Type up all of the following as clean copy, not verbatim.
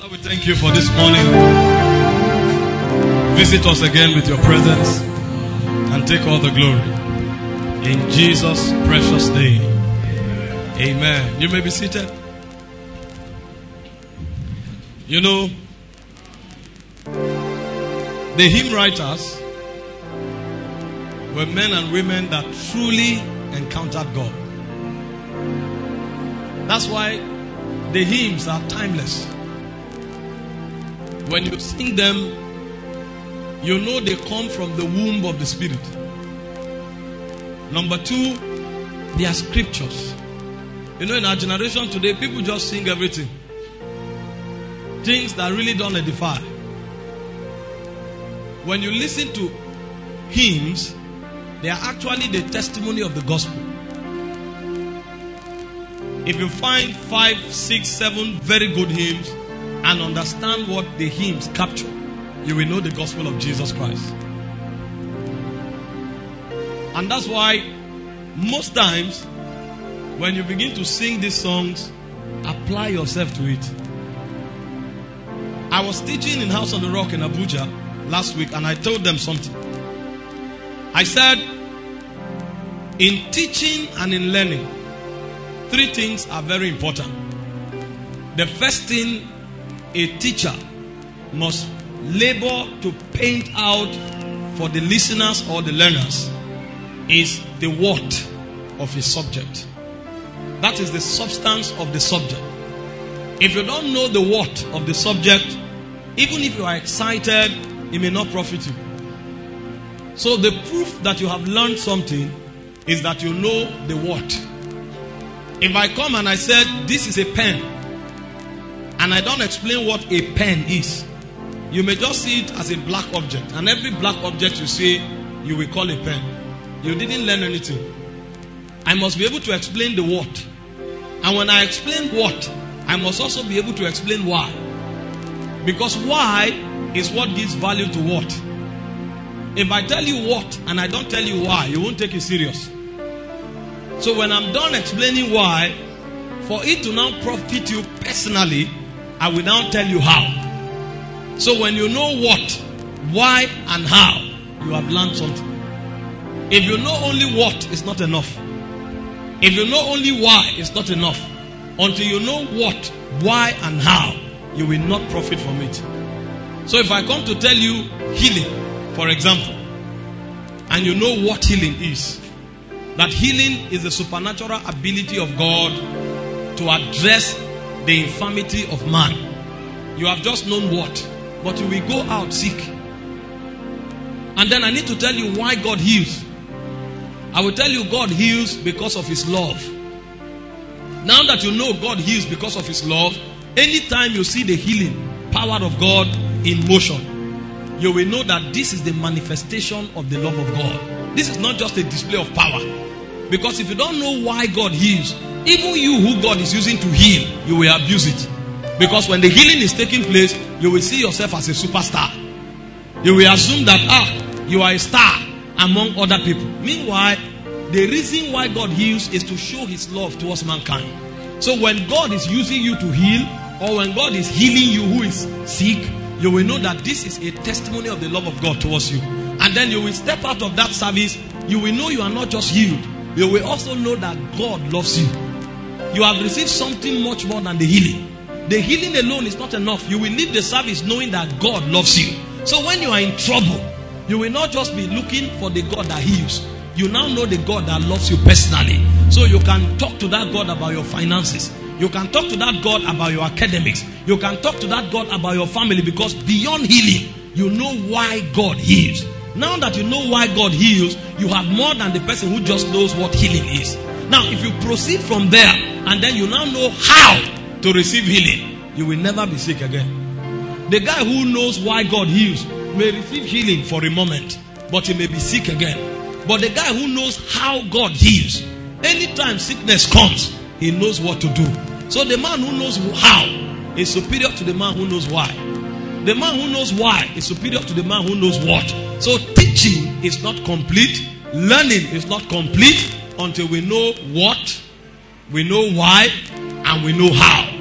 Father, we thank you for this morning. Visit us again with your presence and take all the glory. In Jesus' precious name. Amen. You may be seated. You know, the hymn writers were men and women that truly encountered God. That's why the hymns are timeless. When you sing them, you know they come from the womb of the Spirit. Number two, they are scriptures. You know, in our generation today, people just sing everything. Things that really don't edify. When you listen to hymns, they are actually the testimony of the gospel. If you find 5, 6, 7 very good hymns and understand what the hymns capture, you will know the gospel of Jesus Christ. And that's why most times when you begin to sing these songs, apply yourself to it. I was teaching in House on the Rock in Abuja last week, and I told them something. I said, in teaching and in learning, 3 things are very important. The first thing, a teacher must labor to paint out for the listeners or the learners is the what of his subject. That is the substance of the subject. If you don't know the what of the subject, even if you are excited, it may not profit you. So the proof that you have learned something is that you know the what. If I come and I said, this is a pen, and I don't explain what a pen is, you may just see it as a black object. And every black object you see, you will call a pen. You didn't learn anything. I must be able to explain the what. And when I explain what, I must also be able to explain why. Because why is what gives value to what. If I tell you what and I don't tell you why, you won't take it serious. So when I'm done explaining why, for it to now profit you personally, I will now tell you how. So when you know what, why, and how, you have learned something. If you know only what, it's not enough. If you know only why, it's not enough. Until you know what, why, and how, you will not profit from it. So if I come to tell you healing, for example, and you know what healing is, that healing is the supernatural ability of God to address the infirmity of man. You have just known what, but you will go out sick. And then I need to tell you why God heals. I will tell you God heals because of his love. Now that you know God heals because of his love, anytime you see the healing power of God in motion, you will know that this is the manifestation of the love of God. This is not just a display of power. Because if you don't know why God heals, even you who God is using to heal, you will abuse it. Because when the healing is taking place, you will see yourself as a superstar. You will assume that, you are a star among other people. Meanwhile, the reason why God heals is to show his love towards mankind. So when God is using you to heal, or when God is healing you who is sick, you will know that this is a testimony of the love of God towards you. And then you will step out of that service. You will know you are not just healed. You will also know that God loves you. You have received something much more than the healing. The healing alone is not enough. You will leave the service knowing that God loves you. So when you are in trouble, you will not just be looking for the God that heals. You now know the God that loves you personally. So you can talk to that God about your finances. You can talk to that God about your academics. You can talk to that God about your family, because beyond healing, you know why God heals. Now that you know why God heals, you have more than the person who just knows what healing is. Now, if you proceed from there, and then you now know how to receive healing, you will never be sick again. The guy who knows why God heals may receive healing for a moment, but he may be sick again. But the guy who knows how God heals, anytime sickness comes, he knows what to do. So the man who knows how is superior to the man who knows why. The man who knows why is superior to the man who knows what. So teaching is not complete. Learning is not complete until we know what, we know why, and we know how.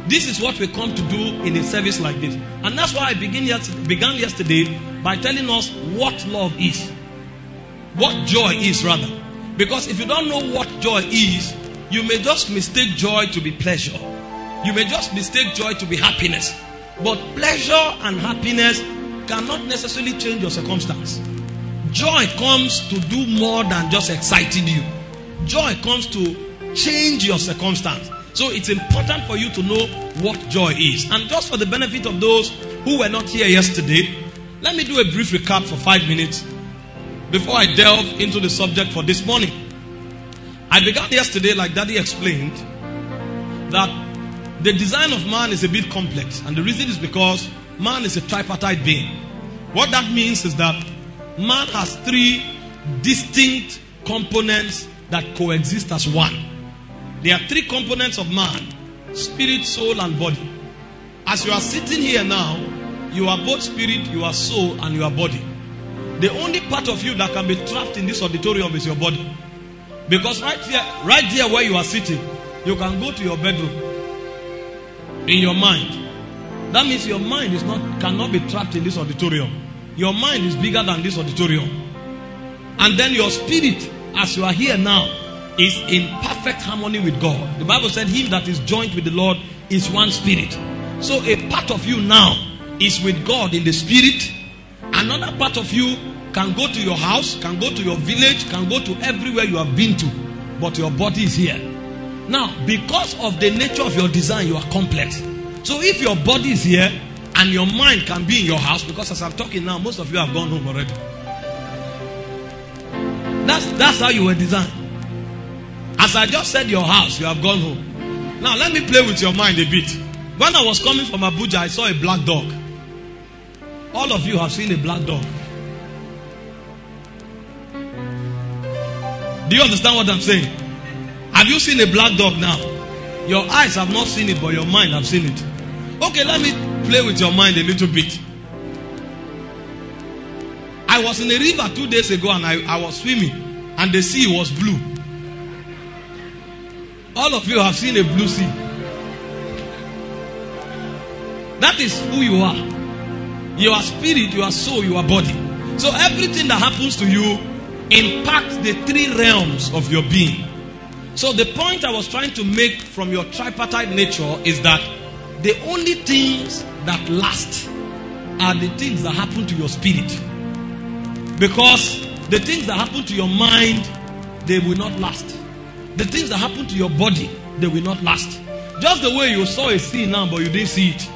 This is what we come to do in a service like this. And that's why I began yesterday by telling us what love is. What joy is, rather. Because if you don't know what joy is, you may just mistake joy to be pleasure. You may just mistake joy to be happiness. But pleasure and happiness cannot necessarily change your circumstance. Joy comes to do more than just exciting you. Joy comes to change your circumstance. So it's important for you to know what joy is. And just for the benefit of those who were not here yesterday, let me do a brief recap for 5 minutes before I delve into the subject for this morning. I began yesterday, like Daddy explained, that the design of man is a bit complex. And the reason is because man is a tripartite being. What that means is that man has 3 distinct components that coexist as one. There are 3 components of man: spirit, soul, and body. As you are sitting here now, you are both spirit, you are soul, and you are body. The only part of you that can be trapped in this auditorium is your body. Because right there where you are sitting, you can go to your bedroom in your mind. That means your mind cannot be trapped in this auditorium. Your mind is bigger than this auditorium. And then your spirit, as you are here now, is in perfect harmony with God. The Bible said, him that is joined with the Lord is one spirit. So a part of you now is with God in the spirit. Another part of you can go to your house, can go to your village, can go to everywhere you have been to, but your body is here. Now, because of the nature of your design, you are complex. So if your body is here and your mind can be in your house, because as I'm talking now, most of you have gone home already. That's how you were designed. As I just said your house, you have gone home. Now let me play with your mind a bit. When I was coming from Abuja, I saw a black dog. All of you have seen a black dog. Do you understand what I'm saying? Have you seen a black dog now? Your eyes have not seen it, but your mind have seen it. Okay, let me play with your mind a little bit. I was in a river 2 days ago and I was swimming and the sea was blue. All of you have seen a blue sea. That is who you are. You are spirit, you are soul, you are body. So everything that happens to you impacts the 3 realms of your being. So the point I was trying to make from your tripartite nature is that the only things that last are the things that happen to your spirit. Because the things that happen to your mind, they will not last. The things that happen to your body, they will not last. Just the way you saw a sea now, but you didn't see it.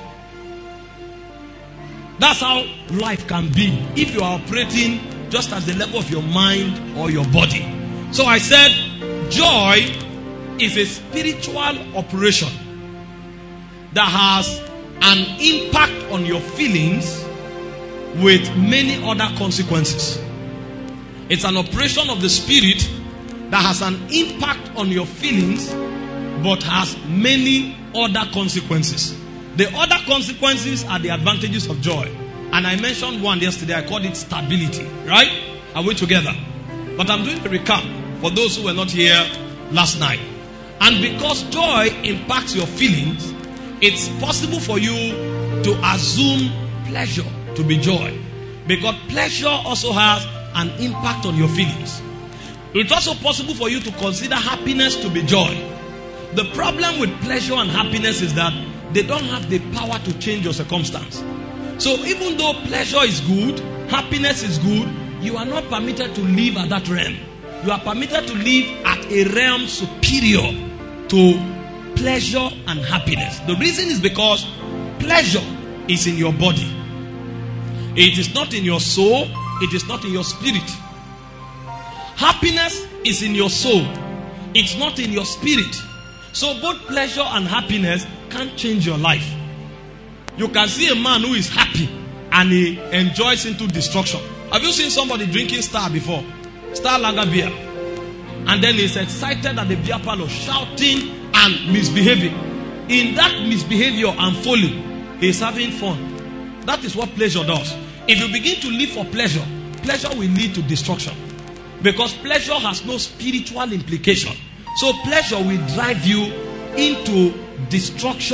That's how life can be if you are operating just at the level of your mind or your body. So I said, joy is a spiritual operation that has an impact on your feelings with many other consequences. It's an operation of the spirit that has an impact on your feelings but has many other consequences. The other consequences are the advantages of joy. And I mentioned one yesterday. I called it stability. Right? Are we together? But I'm doing a recap for those who were not here last night. And because joy impacts your feelings, it's possible for you to assume pleasure to be joy. Because pleasure also has an impact on your feelings. It's also possible for you to consider happiness to be joy. The problem with pleasure and happiness is that they don't have the power to change your circumstance. So even though pleasure is good, happiness is good, you are not permitted to live at that realm. You are permitted to live at a realm superior to pleasure and happiness. The reason is because pleasure is in your body. It is not in your soul. It is not in your spirit. Happiness is in your soul. It's not in your spirit. So both pleasure and happiness can't change your life. You can see a man who is happy and he enjoys into destruction. Have you seen somebody drinking Star before? Star Lager beer. And then he's excited at the beer parlor, shouting and misbehaving. In that misbehavior and folly, he's having fun. That is what pleasure does. If you begin to live for pleasure, pleasure will lead to destruction. Because pleasure has no spiritual implication. So pleasure will drive you into destruction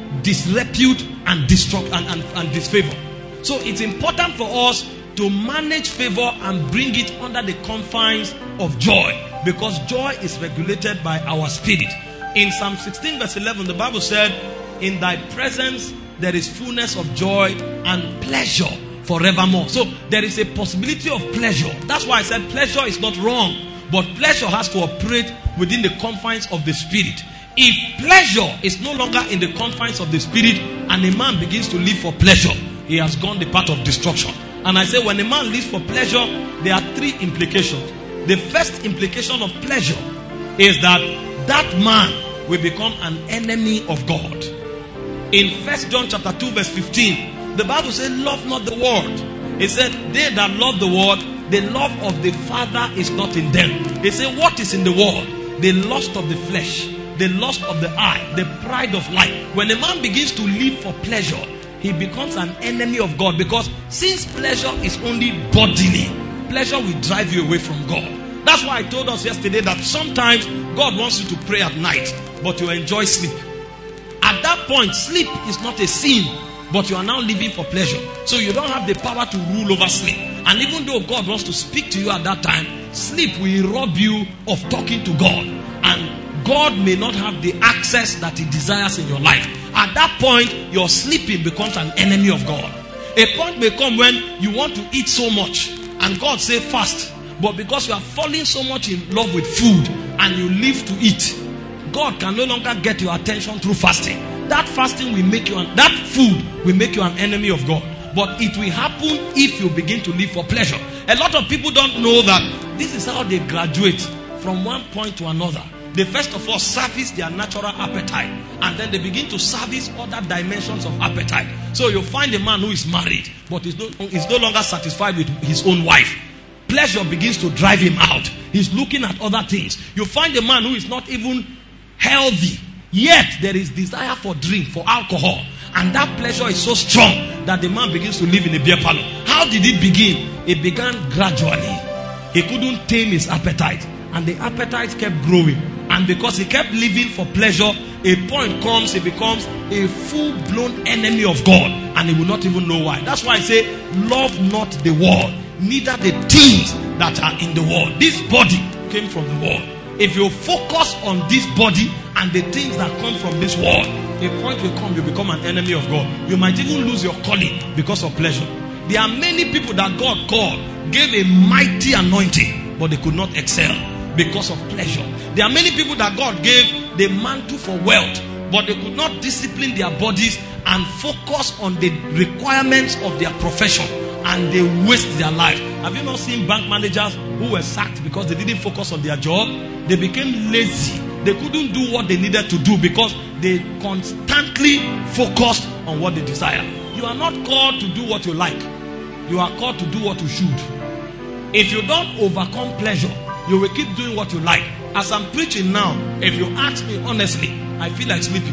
disrepute and disfavor. So it's important for us to manage favor and bring it under the confines of joy, because joy is regulated by our spirit. In Psalm 16 verse 11, the Bible said, in thy presence there is fullness of joy and pleasure forevermore. So there is a possibility of pleasure. That's why I said pleasure is not wrong, but pleasure has to operate within the confines of the spirit. If pleasure is no longer in the confines of the spirit and a man begins to live for pleasure, he has gone the path of destruction. And I say when a man lives for pleasure, there are three implications. The first implication of pleasure is that that man will become an enemy of God. In 1 John chapter 2 verse 15, the Bible says, love not the world. It said, they that love the world, the love of the Father is not in them. They say, what is in the world? The lust of the flesh, the lust of the eye, the pride of life. When a man begins to live for pleasure, he becomes an enemy of God, because since pleasure is only bodily, pleasure will drive you away from God. That's why I told us yesterday that sometimes God wants you to pray at night, but you enjoy sleep. At that point, sleep is not a sin, but you are now living for pleasure. So you don't have the power to rule over sleep. And even though God wants to speak to you at that time, sleep will rob you of talking to God. And God may not have the access that he desires in your life. At that point, your sleeping becomes an enemy of God. A point may come when you want to eat so much, and God say fast. But because you are falling so much in love with food and you live to eat, God can no longer get your attention through fasting. That fasting will make you, that food will make you an enemy of God. But it will happen if you begin to live for pleasure. A lot of people don't know that this is how they graduate from one point to another. They first of all service their natural appetite, and then they begin to service other dimensions of appetite. So you find a man who is married, but is no longer satisfied with his own wife. Pleasure begins to drive him out. He's looking at other things. You find a man who is not even healthy, yet there is desire for drink, for alcohol. And that pleasure is so strong that the man begins to live in a beer parlor. How did it begin? It began gradually. He couldn't tame his appetite, and the appetite kept growing. And because he kept living for pleasure, a point comes, he becomes a full-blown enemy of God, and he will not even know why. That's why I say, love not the world, neither the things that are in the world. This body came from the world. If you focus on this body and the things that come from this world, a point will come, you become an enemy of God. You might even lose your calling because of pleasure. There are many people that God called, gave a mighty anointing, but they could not excel because of pleasure. There are many people that God gave the mantle for wealth, but they could not discipline their bodies and focus on the requirements of their profession, and they waste their life. Have you not seen bank managers who were sacked because they didn't focus on their job? They became lazy. They couldn't do what they needed to do because they constantly focused on what they desire. You are not called to do what you like. You are called to do what you should. If you don't overcome pleasure, you will keep doing what you like. As I'm preaching now, if you ask me honestly, I feel like sleeping.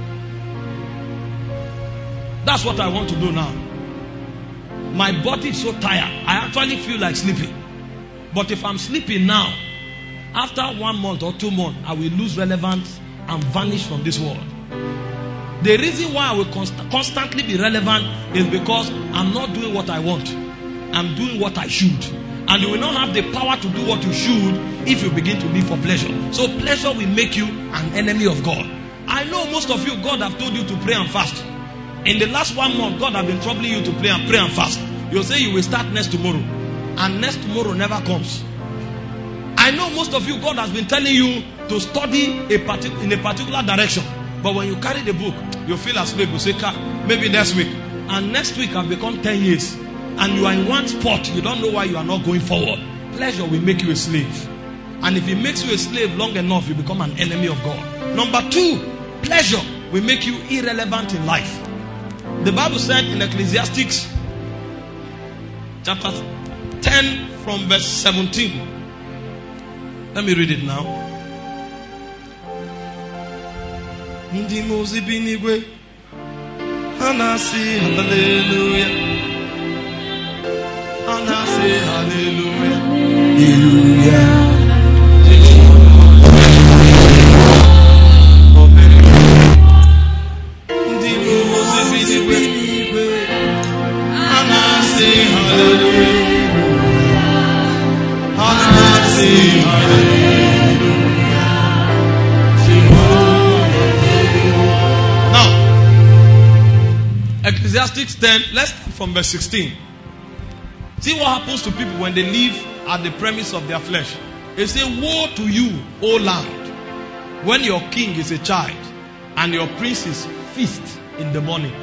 That's what I want to do now. My body is so tired, I actually feel like sleeping. But if I'm sleeping now, after 1 month or 2 months, I will lose relevance and vanish from this world. The reason why I will constantly be relevant is because I'm not doing what I want. I'm doing what I should. And you will not have the power to do what you should if you begin to live for pleasure. So pleasure will make you an enemy of God. I know most of you, God have told you to pray and fast. In the last 1 month, God have been troubling you to pray and fast. You'll say you will start next tomorrow, and next tomorrow never comes. I know most of you, God has been telling you to study in a particular direction, but when you carry the book, you feel asleep. You say, maybe next week. And next week have become 10 years. And you are in one spot. You don't know why you are not going forward. Pleasure will make you a slave. And if it makes you a slave long enough, you become an enemy of God. Number 2, pleasure will make you irrelevant in life. The Bible said in Ecclesiastes chapter 10 from verse 17. Let me read it now. Ndi mozi binigwe anasi hallelujah. Anasi hallelujah. Hallelujah. Ndi Ecclesiastes 10, let's start from verse 16. See what happens to people when they live at the premise of their flesh. They say, woe to you, O land, when your king is a child and your princes feast in the morning.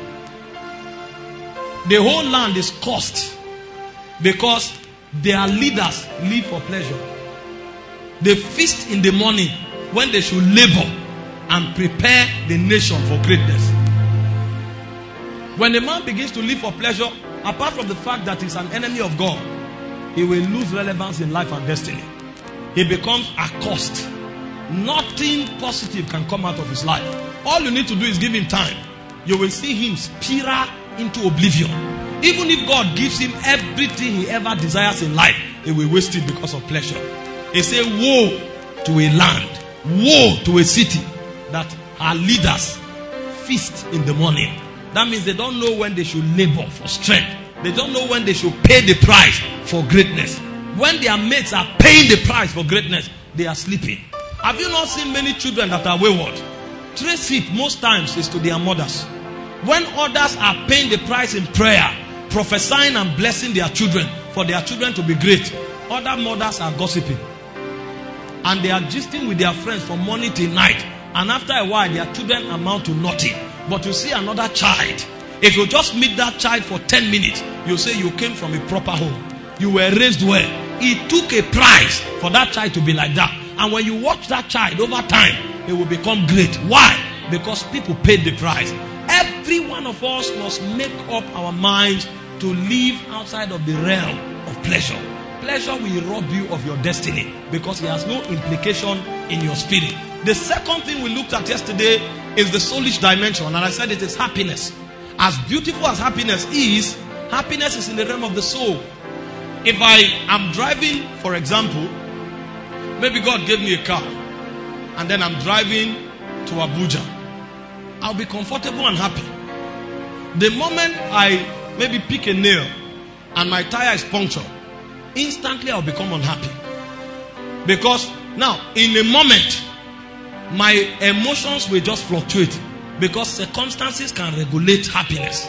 The whole land is cursed because their leaders live for pleasure. They feast in the morning when they should labor and prepare the nation for greatness. When a man begins to live for pleasure, apart from the fact that he's an enemy of God, he will lose relevance in life and destiny. He becomes accursed. Nothing positive can come out of his life. All you need to do is give him time. You will see him spiral into oblivion. Even if God gives him everything he ever desires in life, he will waste it because of pleasure. He said, woe to a land, woe to a city that her leaders feast in the morning. That means they don't know when they should labor for strength. They don't know when they should pay the price for greatness. When their mates are paying the price for greatness, they are sleeping. Have you not seen many children that are wayward? Trace it most times is to their mothers. When others are paying the price in prayer, prophesying and blessing their children for their children to be great, other mothers are gossiping. And they are gisting with their friends from morning till night. And after a while, their children amount to nothing. But you see another child. If you just meet that child for 10 minutes, you say you came from a proper home. You were raised well. It took a price for that child to be like that. And when you watch that child over time, it will become great. Why? Because people paid the price. Every one of us must make up our minds to live outside of the realm of pleasure. Pleasure will rob you of your destiny because it has no implication in your spirit. The second thing we looked at yesterday is the soulish dimension, and I said it is happiness. As beautiful as happiness is in the realm of the soul. If I am driving, for example, maybe God gave me a car, and then I'm driving to Abuja, I'll be comfortable and happy. The moment I maybe pick a nail and my tire is punctured, instantly I'll become unhappy. Because now, in a moment, my emotions will just fluctuate because circumstances can regulate happiness.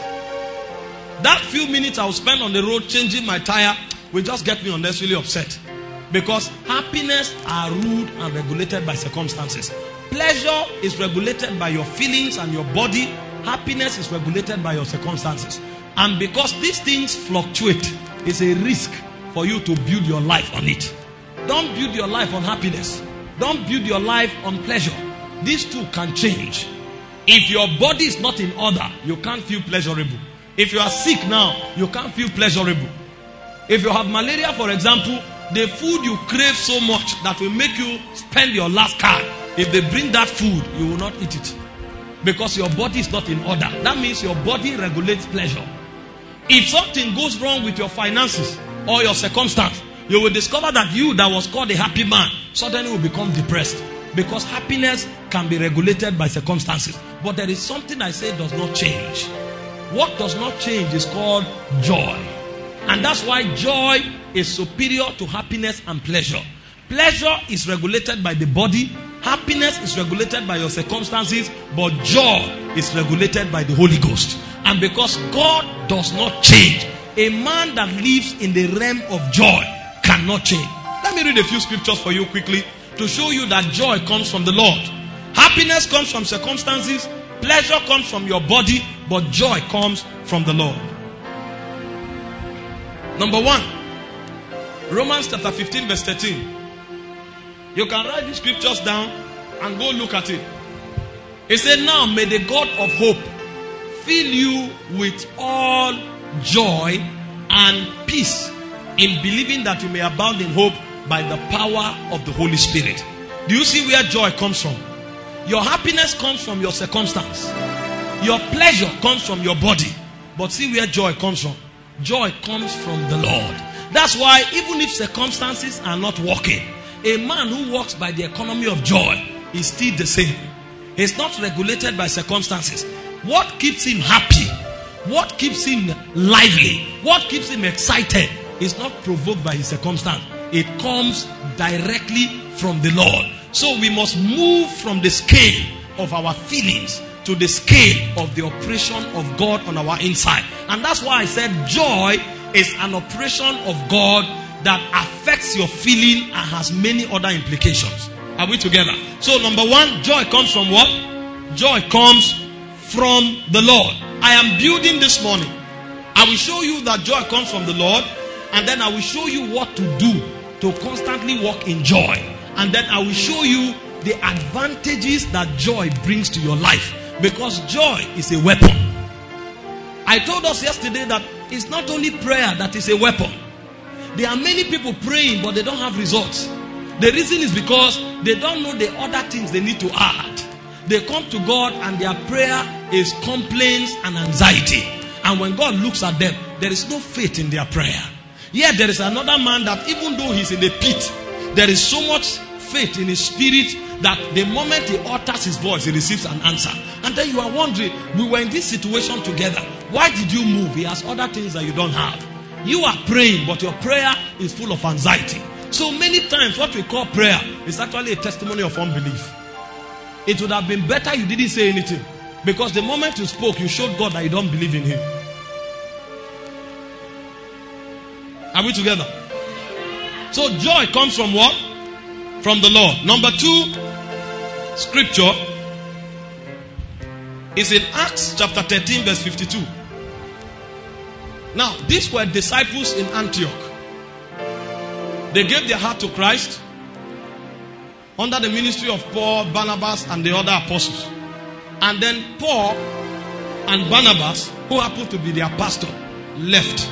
That few minutes I will spend on the road changing my tire will just get me unnecessarily upset. Because happiness are ruled and regulated by circumstances. Pleasure is regulated by your feelings and your body. Happiness is regulated by your circumstances. And because these things fluctuate, it's a risk for you to build your life on it. Don't build your life on happiness. Don't build your life on pleasure. These two can change. If your body is not in order, you can't feel pleasurable. If you are sick now, you can't feel pleasurable. If you have malaria, for example, the food you crave so much that will make you spend your last card, if they bring that food, you will not eat it. Because your body is not in order. That means your body regulates pleasure. If something goes wrong with your finances or your circumstance, you will discover that you that was called a happy man suddenly will become depressed. Because happiness can be regulated by circumstances. But there is something I say does not change. What does not change is called joy. And that's why joy is superior to happiness and pleasure. Pleasure is regulated by the body. Happiness is regulated by your circumstances. But joy is regulated by the Holy Ghost. And because God does not change, a man that lives in the realm of joy cannot change. Let me read a few scriptures for you quickly to show you that joy comes from the Lord. Happiness comes from circumstances. Pleasure comes from your body. But joy comes from the Lord. Number 1, Romans chapter 15 verse 13. You can write the scriptures down and go look at it. It said, now may the God of hope fill you with all joy and peace in believing that you may abound in hope by the power of the Holy Spirit. Do you see where joy comes from? Your happiness comes from your circumstance. Your pleasure comes from your body. But see where joy comes from. Joy comes from the Lord. That's why even if circumstances are not working, a man who walks by the economy of joy is still the same. He's not regulated by circumstances. What keeps him happy? what keeps him lively, what keeps him excited is not provoked by his circumstance. It comes directly from the Lord. So we must move from the scale of our feelings to the scale of the operation of God on our inside. And that's why I said joy is an operation of God that affects your feeling and has many other implications. Are we together? So number one, joy comes from what? Joy comes from the Lord. I am building this morning. I will show you that joy comes from the Lord, and then I will show you what to do to constantly walk in joy. And then I will show you the advantages that joy brings to your life, because joy is a weapon. I told us yesterday that it's not only prayer that is a weapon. There are many people praying, but they don't have results. The reason is because they don't know the other things they need to add. They come to God and their prayer is complaints and anxiety. And when God looks at them, there is no faith in their prayer. Yet there is another man that even though he's in the pit, there is so much faith in his spirit that the moment he utters his voice, he receives an answer. And then you are wondering, we were in this situation together. Why did you move? He has other things that you don't have. You are praying, but your prayer is full of anxiety. So many times what we call prayer is actually a testimony of unbelief. It would have been better you didn't say anything, because the moment you spoke, you showed God that you don't believe in him. Are we together? So joy comes from what? From the Lord. Number two, scripture is in Acts chapter 13 verse 52. Now, these were disciples in Antioch. They gave their heart to Christ under the ministry of Paul, Barnabas, and the other apostles. And then Paul and Barnabas, who happened to be their pastor, left.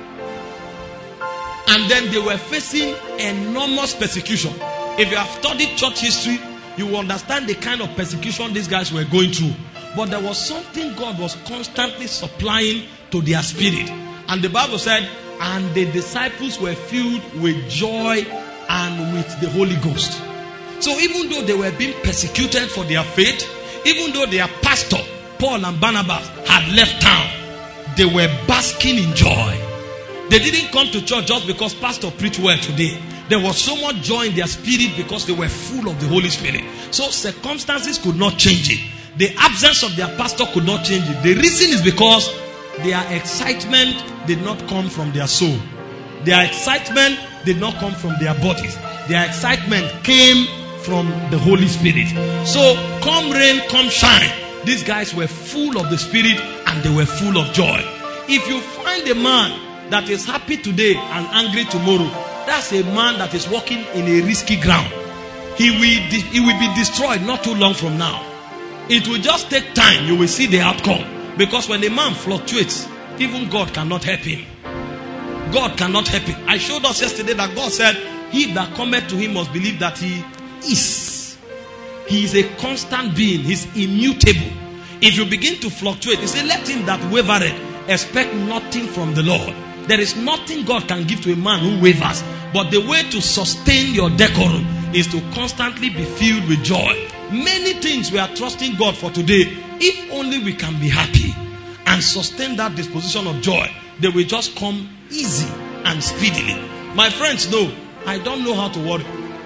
And then they were facing enormous persecution. If you have studied church history, you will understand the kind of persecution these guys were going through. But there was something God was constantly supplying to their spirit. And the Bible said, and the disciples were filled with joy and with the Holy Ghost. So even though they were being persecuted for their faith, even though their pastor, Paul and Barnabas, had left town, they were basking in joy. They didn't come to church just because pastor preached well today. There was so much joy in their spirit because they were full of the Holy Spirit. So circumstances could not change it. The absence of their pastor could not change it. The reason is because their excitement did not come from their soul. Their excitement did not come from their bodies. Their excitement came from the Holy Spirit. So come rain, come shine, these guys were full of the Spirit and they were full of joy. If you find a man that is happy today and angry tomorrow, that's a man that is walking in a risky ground. He will be destroyed not too long from now. It will just take time. You will see the outcome. Because when a man fluctuates, even God cannot help him. God cannot help him. I showed us yesterday that God said, he that cometh to him must believe that he is. He is a constant being. He's immutable. If you begin to fluctuate, he said, let him that wavereth expect nothing from the Lord. There is nothing God can give to a man who wavers. But the way to sustain your decorum is to constantly be filled with joy. Many things we are trusting God for today. If only we can be happy and sustain that disposition of joy, they will just come easy and speedily. My friends know, I don't know how to worry.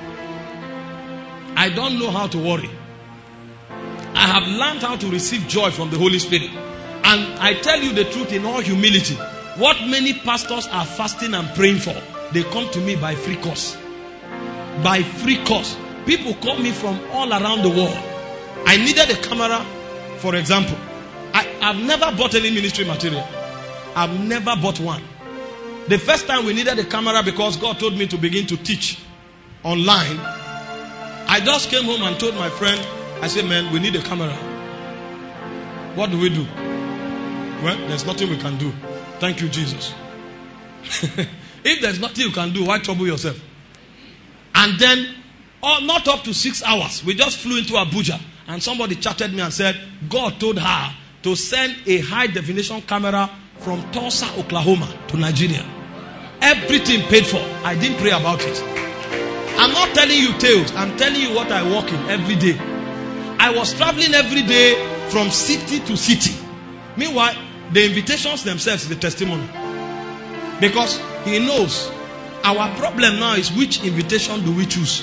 I don't know how to worry. I have learned how to receive joy from the Holy Spirit. And I tell you the truth in all humility. What many pastors are fasting and praying for, they come to me by free course. By free course. People call me from all around the world. I needed a camera, for example. I've never bought any ministry material. I've never bought one. The first time we needed a camera because God told me to begin to teach online, I just came home and told my friend, I said, man, we need a camera. What do we do? Well, there's nothing we can do. Thank you, Jesus. If there's nothing you can do, why trouble yourself? And then, not up to 6 hours, we just flew into Abuja and somebody chatted me and said, God told her to send a high definition camera from Tulsa, Oklahoma to Nigeria. Everything paid for. I didn't pray about it. I'm not telling you tales. I'm telling you what I walk in every day. I was traveling every day from city to city. Meanwhile, The invitations themselves is the testimony. Because he knows our problem now is which invitation do we choose.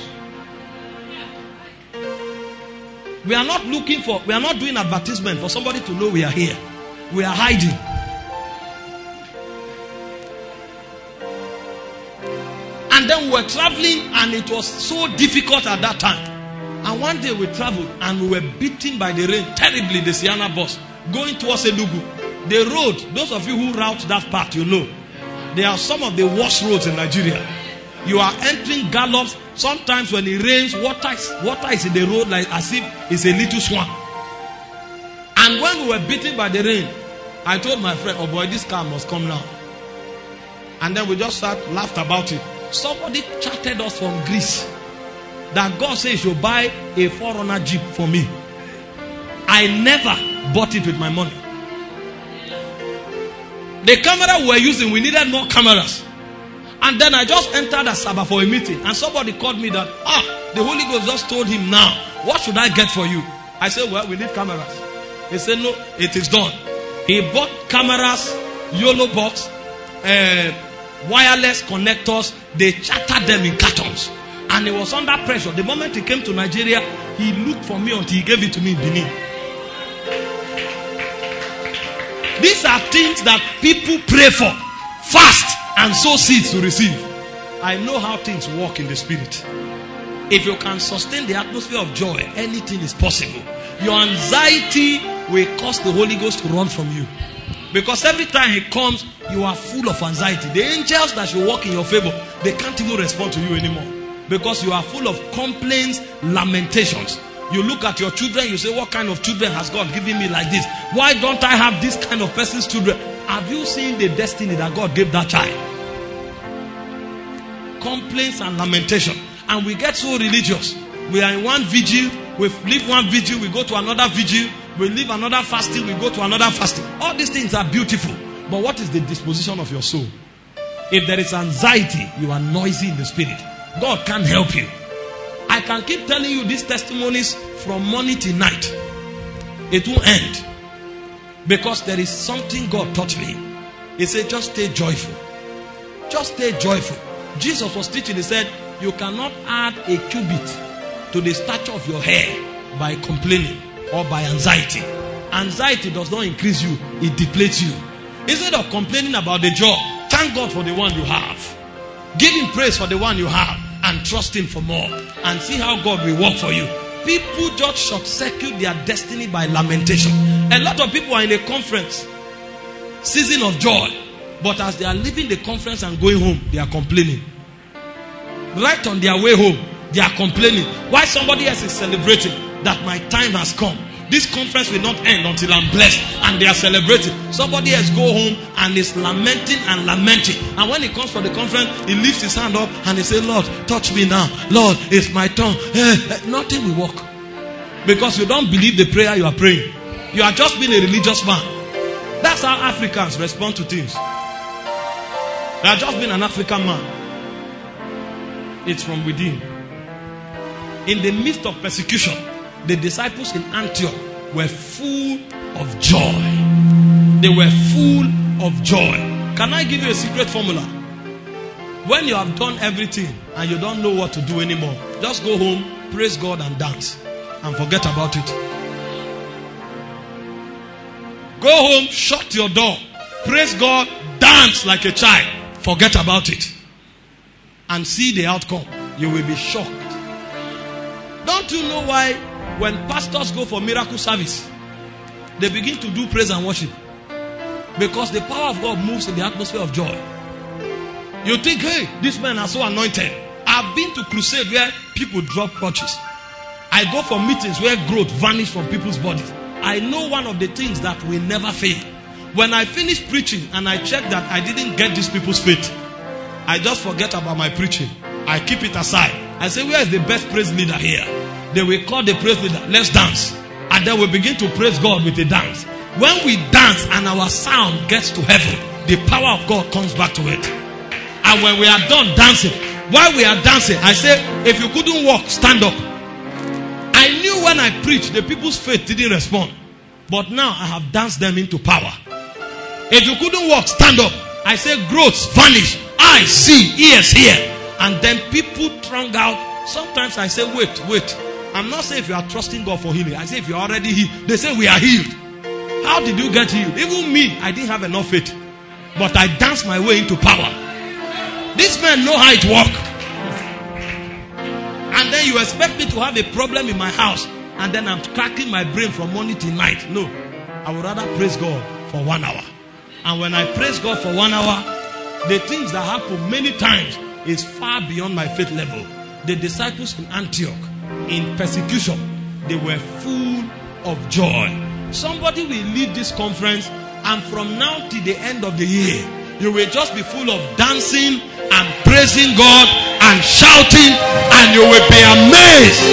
We are not doing advertisement for somebody to know we are here. We are hiding. And then we were traveling and it was so difficult at that time. And one day we traveled and we were beaten by the rain terribly, the Sienna bus, going towards Enugu. The road, those of you who route that part, you know, they are some of the worst roads in Nigeria. You are entering gallops. Sometimes when it rains, water is in the road like as if it's a little swamp. And when we were beaten by the rain, I told my friend, oh boy, this car must come now. And then we just laughed about it. Somebody chatted us from Greece that God says you buy a 4Runner Jeep for me. I never bought it with my money. The camera we were using, we needed more cameras. And then I just entered Asaba for a meeting. And somebody called me that, the Holy Ghost just told him now, what should I get for you? I said, well, we need cameras. He said, no, it is done. He bought cameras, YOLO box, wireless connectors. They chartered them in cartons. And he was under pressure. The moment he came to Nigeria, he looked for me until he gave it to me in Benin. These are things that people pray for, fast, and sow seeds to receive. I know how things work in the spirit. If you can sustain the atmosphere of joy, anything is possible. Your anxiety will cause the Holy Ghost to run from you. Because every time he comes, you are full of anxiety. The angels that should work in your favor, they can't even respond to you anymore. Because you are full of complaints, lamentations. You look at your children, you say, what kind of children has God given me like this? Why don't I have this kind of person's children? Have you seen the destiny that God gave that child? Complaints and lamentation. And we get so religious. We are in one vigil, we leave one vigil, we go to another vigil, we leave another fasting, we go to another fasting. All these things are beautiful. But what is the disposition of your soul? If there is anxiety, you are noisy in the spirit. God can't help you. I can keep telling you these testimonies from morning till night. It won't end. Because there is something God taught me. He said, just stay joyful. Just stay joyful. Jesus was teaching, he said, you cannot add a cubit to the stature of your hair by complaining or by anxiety. Anxiety does not increase you, it depletes you. Instead of complaining about the job, thank God for the one you have. Give him praise for the one you have and trust him for more. And see how God will work for you. People just short-circuit their destiny by lamentation. A lot of people are in a conference, season of joy. But as they are leaving the conference and going home, they are complaining. Right on their way home, they are complaining. Why somebody else is celebrating that my time has come. This conference will not end until I'm blessed. And they are celebrating. Somebody else go home and is lamenting and lamenting. And when he comes for the conference, he lifts his hand up and he says, Lord, touch me now. Lord, it's my turn. Nothing will work. Because you don't believe the prayer you are praying. You are just being a religious man. That's how Africans respond to things. They are just being an African man. It's from within. In the midst of persecution, the disciples in Antioch were full of joy. They were full of joy. Can I give you a secret formula? When you have done everything and you don't know what to do anymore, just go home, praise God and dance and forget about it. Go home, shut your door, praise God, dance like a child, forget about it. And see the outcome. You will be shocked. Don't you know why when pastors go for miracle service, they begin to do praise and worship? Because the power of God moves in the atmosphere of joy. You think, hey, these men are so anointed. I've been to crusade where people drop crutches. I go for meetings where growth vanishes from people's bodies. I know one of the things that will never fail. When I finish preaching and I check that I didn't get these people's faith, I just forget about my preaching. I keep it aside. I say, where is the best praise leader here? They will call the praise leader, let's dance. And then we begin to praise God with a dance. When we dance and our sound gets to heaven, the power of God comes back to it. And when we are done dancing, while we are dancing, I say, if you couldn't walk, stand up. I knew when I preached, the people's faith didn't respond. But now I have danced them into power. If you couldn't walk, stand up. I say growth, vanish. Eyes see, ears hear. And then people throng out. Sometimes I say, wait. I'm not saying if you are trusting God for healing. I say if you are already healed. They say we are healed. How did you get healed? Even me, I didn't have enough faith. But I danced my way into power. These men know how it works. And then you expect me to have a problem in my house. And then I'm cracking my brain from morning till night. No. I would rather praise God for 1 hour. And when I praise God for 1 hour, the things that happen many times is far beyond my faith level. The disciples in Antioch, in persecution, they were full of joy. Somebody will leave this conference, and from now till the end of the year, you will just be full of dancing and praising God and shouting, and you will be amazed.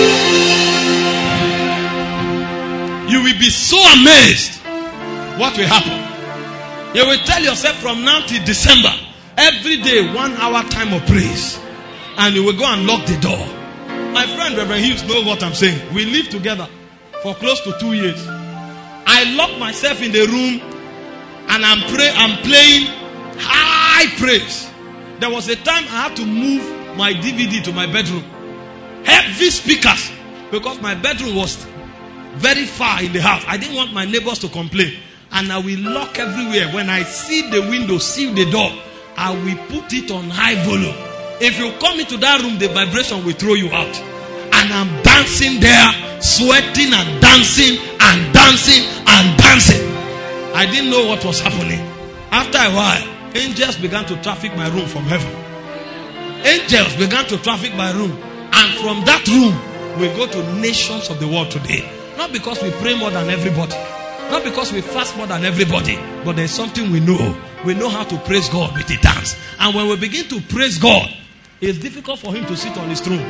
You will be so amazed what will happen. You will tell yourself from now till December, every day 1 hour time of praise, and you will go and lock the door. My friend Reverend Hughes knows what I'm saying. We lived together for close to 2 years. I lock myself in the room and I'm playing high praise. There was a time I had to move my DVD to my bedroom. Heavy speakers, because my bedroom was very far in the house. I didn't want my neighbors to complain. And I will lock everywhere. When I see the window, see the door, I will put it on high volume. If you come into that room, the vibration will throw you out. And I'm dancing there, sweating and dancing and dancing and dancing. I didn't know what was happening. After a while, angels began to traffic my room from heaven. Angels began to traffic my room. And from that room, we go to nations of the world today. Not because we pray more than everybody. Not because we fast more than everybody. But there's something we know. We know how to praise God with a dance. And when we begin to praise God, it's difficult for him to sit on his throne.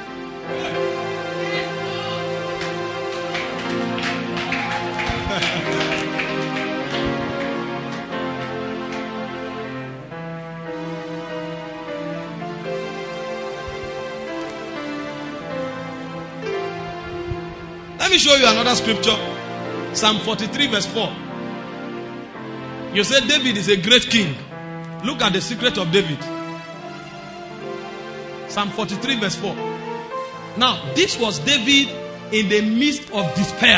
Let me show you another scripture. Psalm 43 verse 4. You said David is a great king. Look at the secret of David. Psalm 43 verse 4. Now, this was David in the midst of despair.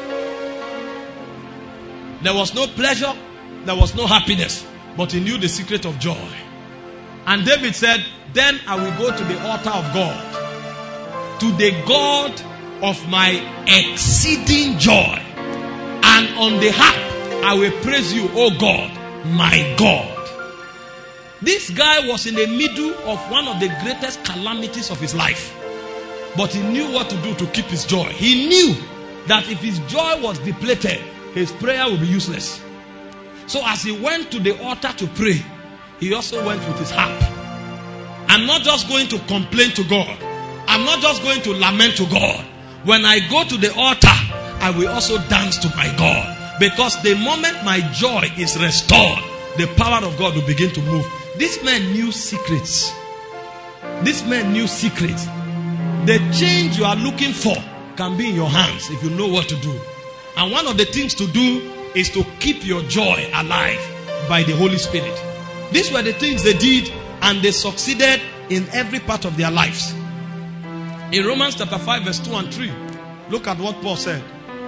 There was no pleasure. There was no happiness. But he knew the secret of joy. And David said, then I will go to the altar of God, to the God of my exceeding joy. And on the harp, I will praise you, O God, my God. This guy was in the middle of one of the greatest calamities of his life. But he knew what to do to keep his joy. He knew that if his joy was depleted, his prayer would be useless. So as he went to the altar to pray, he also went with his harp. I'm not just going to complain to God. I'm not just going to lament to God. When I go to the altar, I will also dance to my God. Because the moment my joy is restored, the power of God will begin to move. This man knew secrets. This man knew secrets. The change you are looking for can be in your hands if you know what to do. And one of the things to do is to keep your joy alive by the Holy Spirit. These were the things they did, and they succeeded in every part of their lives. In Romans chapter 5 verse 2 and 3, look at what Paul said.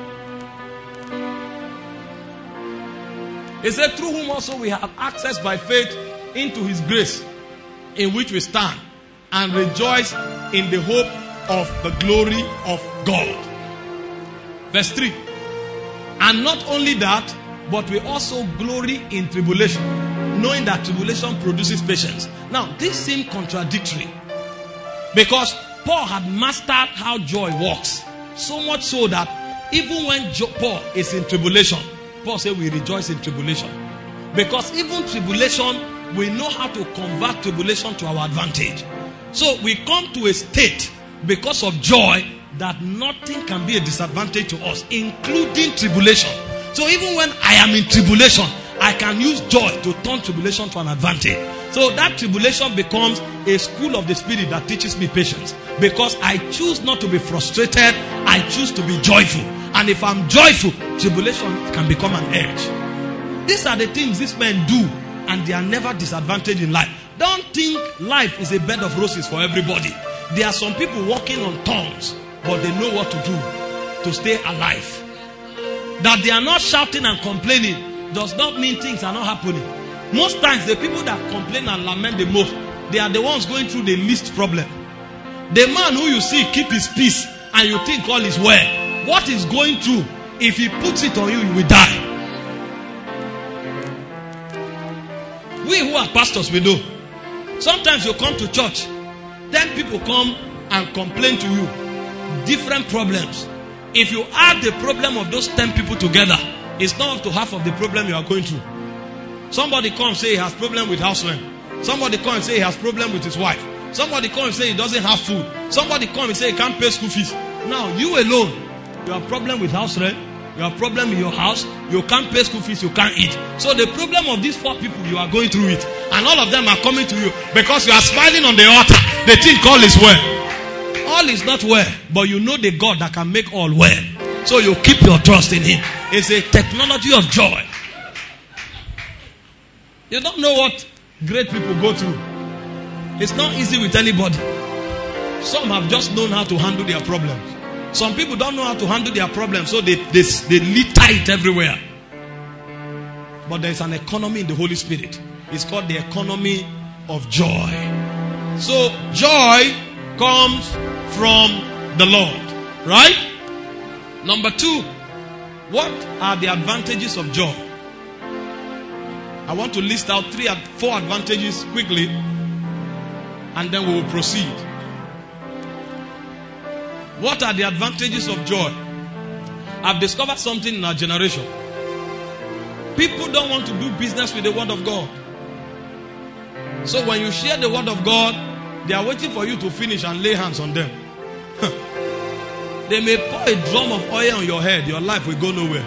He said, through whom also we have access by faith into his grace, in which we stand and rejoice in the hope of the glory of God. Verse 3. And not only that, but we also glory in tribulation, knowing that tribulation produces patience. Now, this seemed contradictory, because Paul had mastered how joy works. So much so that even when Paul is in tribulation, Paul said we rejoice in tribulation. Because even tribulation, we know how to convert tribulation to our advantage. So we come to a state because of joy that nothing can be a disadvantage to us, including tribulation. So even when I am in tribulation, I can use joy to turn tribulation to an advantage. So that tribulation becomes a school of the Spirit that teaches me patience. Because I choose not to be frustrated, I choose to be joyful. And if I'm joyful, tribulation can become an edge. These are the things these men do, and they are never disadvantaged in life. Don't think life is a bed of roses for everybody. There are some people walking on thorns, but they know what to do to stay alive. That they are not shouting and complaining does not mean things are not happening. Most times, the people that complain and lament the most, they are the ones going through the least problem. The man who you see keep his peace and you think all is well, what is going through, if he puts it on you, you will die. We who are pastors, we know. Sometimes you come to church, 10 people come and complain to you. Different problems. If you add the problem of those 10 people together, it's not up to half of the problem you are going through. Somebody comes say he has problem with house rent. Somebody comes and say he has problem with his wife. Somebody comes and say he doesn't have food. Somebody comes and say he can't pay school fees. Now you alone, you have problem with house rent. You have problem in your house. You can't pay school fees. You can't eat. So the problem of these 4 people, you are going through it, and all of them are coming to you because you are smiling on the altar. They think all is well. All is not well, but you know the God that can make all well. So you keep your trust in Him. It's a technology of joy. You don't know what great people go through. It's not easy with anybody. Some have just known how to handle their problems. Some people don't know how to handle their problems, so they litter it everywhere. But there is an economy in the Holy Spirit. It's called the economy of joy. So joy comes from the Lord. Right? Number 2, what are the advantages of joy? I want to list out 3 or 4 advantages quickly, and then we will proceed. What are the advantages of joy? I've discovered something in our generation. People don't want to do business with the word of God. So when you share the word of God, they are waiting for you to finish and lay hands on them. They may pour a drum of oil on your head. Your life will go nowhere.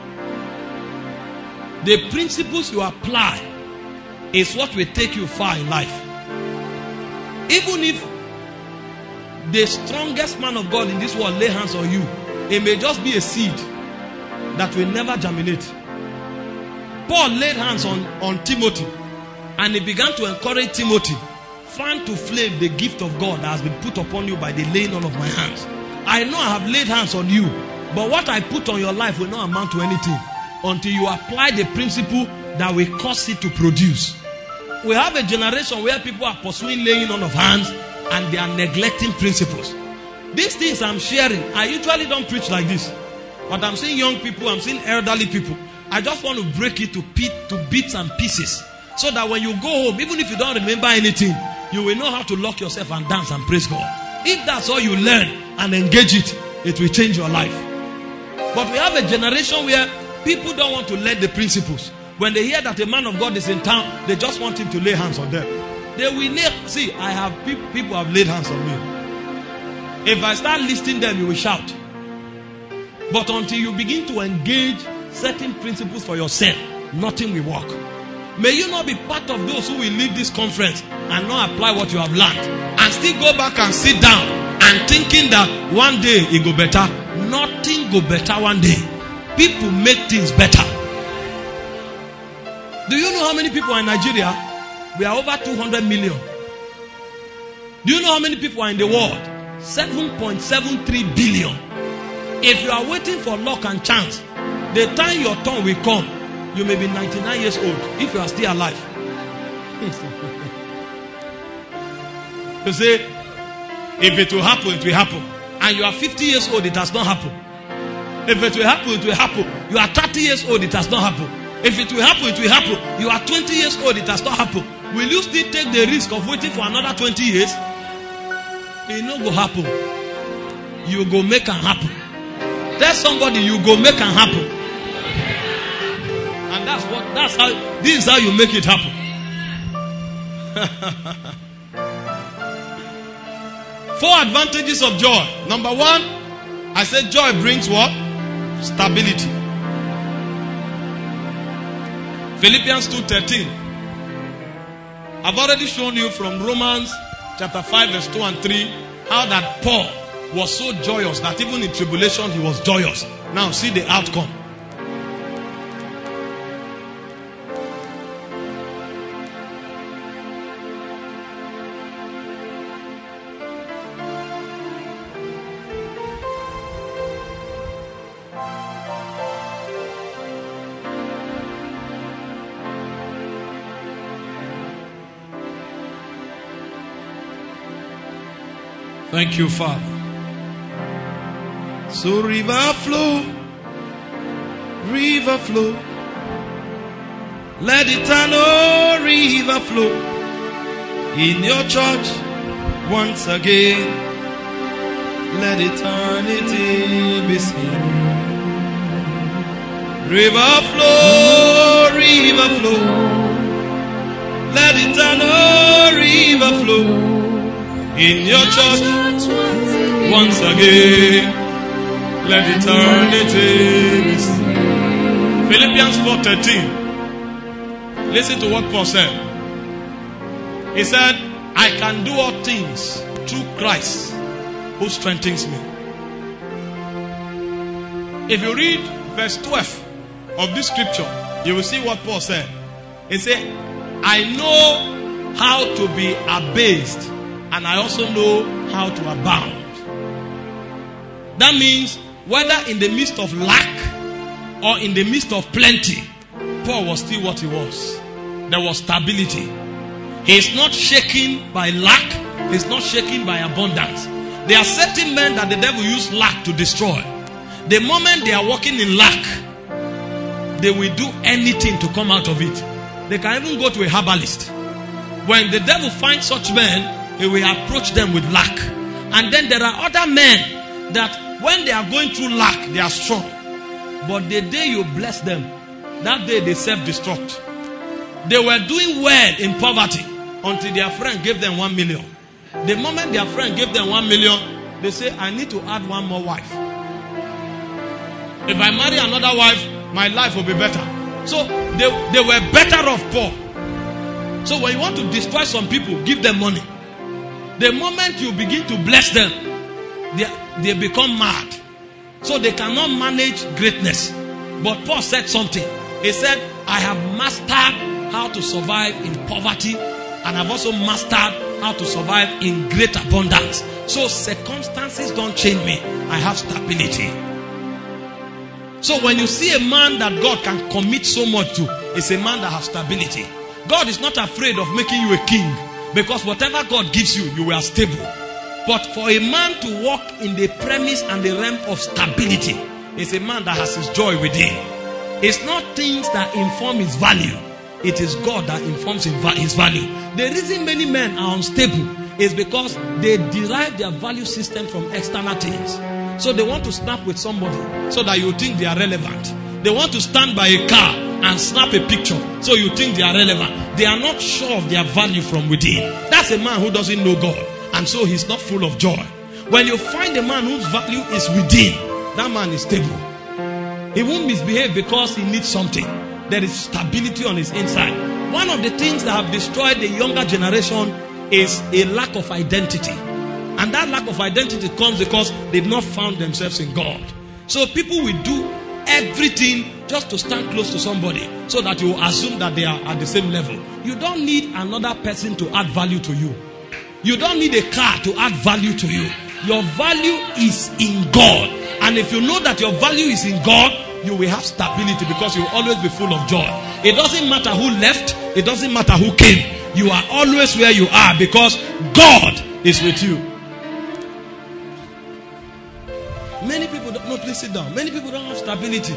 The principles you apply is what will take you far in life. Even if the strongest man of God in this world lay hands on you, it may just be a seed that will never germinate. Paul laid hands on Timothy, and he began to encourage Timothy, fan to flame the gift of God that has been put upon you by the laying on of my hands. I know I have laid hands on you, but what I put on your life will not amount to anything until you apply the principle that will cause it to produce. We have a generation where people are pursuing laying on of hands and they are neglecting principles. These things I'm sharing, I usually don't preach like this. But I'm seeing young people, I'm seeing elderly people. I just want to break it to bits and pieces, so that when you go home, even if you don't remember anything, you will know how to lock yourself and dance and praise God. If that's all you learn and engage it, it will change your life. But we have a generation where people don't want to learn the principles. When they hear that a man of God is in town, they just want him to lay hands on them. They will see, I have people have laid hands on me. If I start listing them, you will shout. But until you begin to engage certain principles for yourself, nothing will work. May you not be part of those who will leave this conference and not apply what you have learned, and still go back and sit down and thinking that one day it go better. Nothing go better one day. People make things better. Do you know how many people are in Nigeria? We are over 200 million. Do you know how many people are in the world? 7.73 billion. If you are waiting for luck and chance, the time your turn will come, you may be 99 years old if you are still alive. You say, if it will happen, it will happen. And you are 50 years old, it has not happened. If it will happen, it will happen. You are 30 years old, it has not happened. If it will happen, it will happen. You are 20 years old, it has not happened. Will you still take the risk of waiting for another 20 years? It no go happen. You go make it happen. Tell somebody you go make it happen. And this is how you make it happen. 4 advantages of joy. Number 1, I said joy brings what? Stability. Philippians 2:13. I've already shown you from Romans chapter 5 verse 2 and 3 how that Paul was so joyous that even in tribulation he was joyous. Now see the outcome. Thank you, Father. So river flow, river flow. Let eternal river flow in your church once again. Let eternity be seen. River flow, river flow. Let eternal river flow in your church once again. Let eternity be seen. Philippians 4:13. Listen to what Paul said. He said, I can do all things through Christ who strengthens me. If you read verse 12 of this scripture, you will see what Paul said. He said, I know how to be abased, and I also know how to abound. That means whether in the midst of lack or in the midst of plenty, Paul was still what he was. There was stability. He is not shaken by lack. He is not shaken by abundance. There are certain men that the devil used lack to destroy. The moment they are walking in lack, they will do anything to come out of it. They can even go to a herbalist. When the devil finds such men, he will approach them with lack. And then there are other men that when they are going through lack, they are strong. But the day you bless them, that day they self-destruct. They were doing well in poverty until their friend gave them 1 million. The moment their friend gave them 1 million, they say, I need to add one more wife. If I marry another wife, my life will be better. So they were better off poor. So when you want to destroy some people, give them money. The moment you begin to bless them, they become mad. So they cannot manage greatness. But Paul said something. He said, I have mastered how to survive in poverty, and I've also mastered how to survive in great abundance. So circumstances don't change me. I have stability. So when you see a man that God can commit so much to, it's a man that has stability. God is not afraid of making you a king, because whatever God gives you, you are stable. But for a man to walk in the premise and the realm of stability, it's a man that has his joy within. It's not things that inform his value. It is God that informs his value. The reason many men are unstable is because they derive their value system from external things. So they want to snap with somebody so that you think they are relevant. They want to stand by a car and snap a picture so you think they are relevant. They are not sure of their value from within. That's a man who doesn't know God, and so he's not full of joy. When you find a man whose value is within, that man is stable. He won't misbehave because he needs something. There is stability on his inside. One of the things that have destroyed the younger generation is a lack of identity. And that lack of identity comes because they've not found themselves in God. So people will do everything just to stand close to somebody so that you assume that they are at the same level. You don't need another person to add value to you. You don't need a car to add value to you. Your value is in God. And if you know that your value is in God, you will have stability because you will always be full of joy. It doesn't matter who left. It doesn't matter who came. You are always where you are because God is with you. Many people don't, no, please sit down. Many people don't have stability.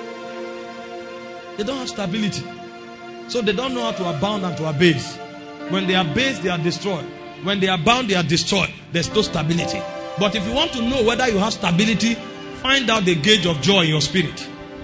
They don't have stability. So they don't know how to abound and to abase. When they abase, they are destroyed. When they abound, they are destroyed. There's no stability. But if you want to know whether you have stability, find out the gauge of joy in your spirit.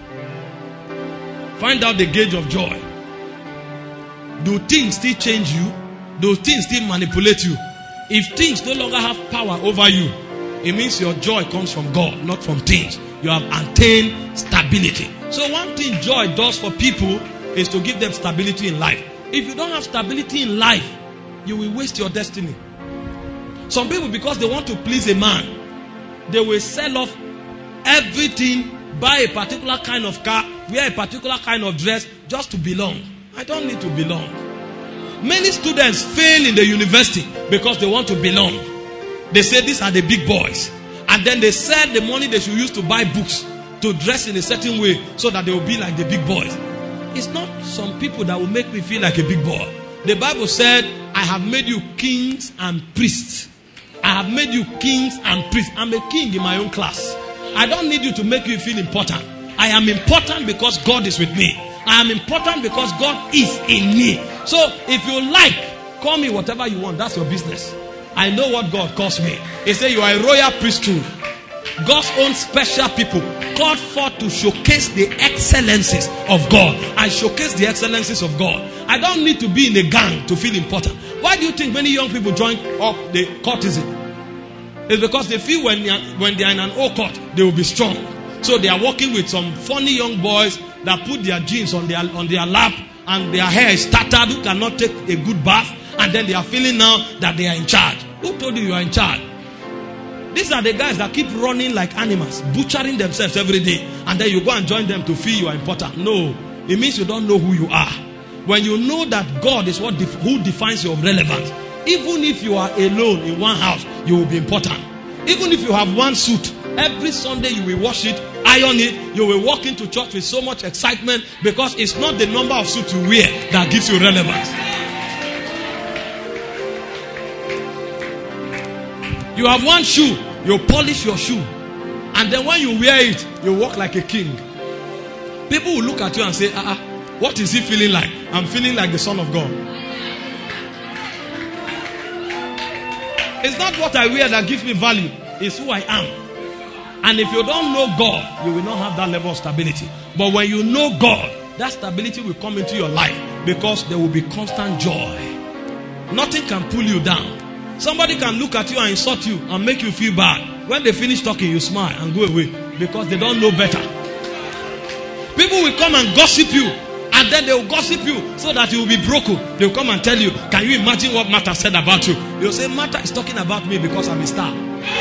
Find out the gauge of joy. Do things still change you? Do things still manipulate you? If things no longer have power over you, it means your joy comes from God, not from things. You have attained stability. So one thing joy does for people is to give them stability in life. If you don't have stability in life, you will waste your destiny. Some people, because they want to please a man, they will sell off everything, buy a particular kind of car, wear a particular kind of dress just to belong. I don't need to belong. Many students fail in the university because they want to belong. They say these are the big boys. And then they sell the money they should use to buy books, to dress in a certain way so that they will be like the big boys. It's not some people that will make me feel like a big boy. The Bible said, I have made you kings and priests. I have made you kings and priests. I'm a king in my own class. I don't need you to make you feel important. I am important because God is with me. I am important because God is in me. So if you like, call me whatever you want. That's your business. I know what God calls me. He said you are a royal priesthood. God's own special people called forth to showcase the excellencies of God. I showcase the excellencies of God. I don't need to be in a gang to feel important. Why do you think many young people join up the courtesan? It's because they feel when they are in an old court, they will be strong. So they are working with some funny young boys that put their jeans on their lap and their hair is tattered, who cannot take a good bath, and then they are feeling now that they are in charge. Who told you are in charge? These are the guys that keep running like animals, butchering themselves every day, and then you go and join them to feel you are important. No, it means you don't know who you are. When you know that God is who defines your relevance, even if you are alone in one house, you will be important. Even if you have one suit, every Sunday you will wash it, iron it, you will walk into church with so much excitement, because it's not the number of suits you wear that gives you relevance. You have one shoe, you polish your shoe, and then when you wear it, you walk like a king. People will look at you and say, what is he feeling like? I'm feeling like the Son of God. It's not what I wear that gives me value, it's who I am. And if you don't know God, you will not have that level of stability. But when you know God, that stability will come into your life, because there will be constant joy. Nothing can pull you down. Somebody can look at you and insult you and make you feel bad. When they finish talking, you smile and go away, because they don't know better. People will come and gossip you, and then they will gossip you so that you will be broken. They will come and tell you, can you imagine what Martha said about you? You will say, Martha is talking about me because I'm a star.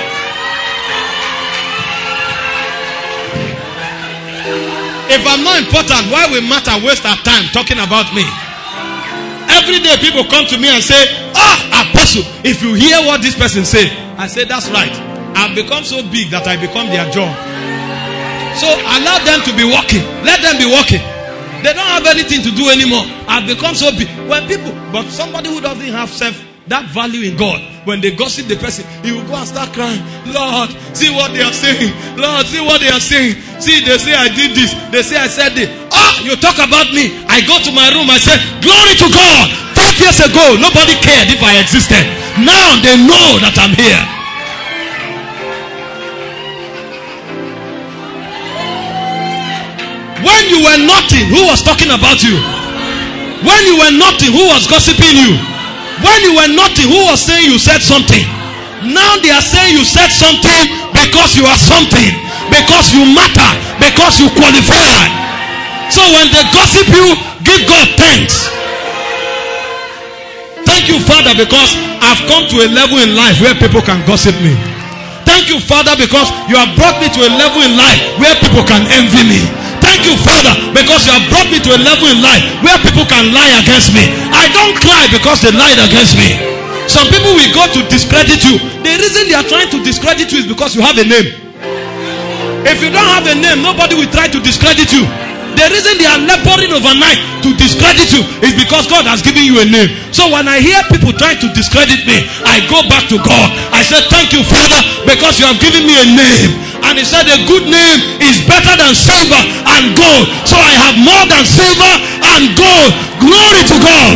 If I'm not important, why will Martha waste her time talking about me? Every day people come to me and say, Apostle, if you hear what this person say, I say, that's right. I've become so big that I become their job. So allow them to be walking. Let them be walking. They don't have anything to do anymore. I've become so big. But somebody who doesn't have that value in God, when they gossip the person, he will go and start crying. Lord, see what they are saying. Lord, see what they are saying. See, they say I did this. They say I said this. You talk about me. I go to my room. I say, glory to God. 5 years ago, nobody cared if I existed. Now they know that I'm here. When you were nothing, who was talking about you? When you were nothing, who was gossiping you? When you were nothing, who was saying you said something? Now they are saying you said something because you are something, because you matter, because you qualify. So when they gossip you, give God thanks. Thank you, Father, because I've come to a level in life where people can gossip me. Thank you, Father, because you have brought me to a level in life where people can envy me. Thank you, Father, because you have brought me to a level in life where people can lie against me. I don't cry because they lied against me. Some people will go to discredit you. The reason they are trying to discredit you is because you have a name. If you don't have a name, nobody will try to discredit you. The reason they are laboring overnight to discredit you is because God has given you a name. So when I hear people trying to discredit me, I go back to God. I say, thank you, Father, because you have given me a name. And he said, a good name is better than silver and gold. So I have more than silver and gold. Glory to God.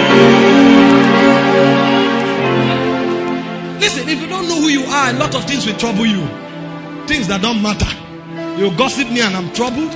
Listen, if you don't know who you are, a lot of things will trouble you. Things that don't matter. You gossip me and I'm troubled.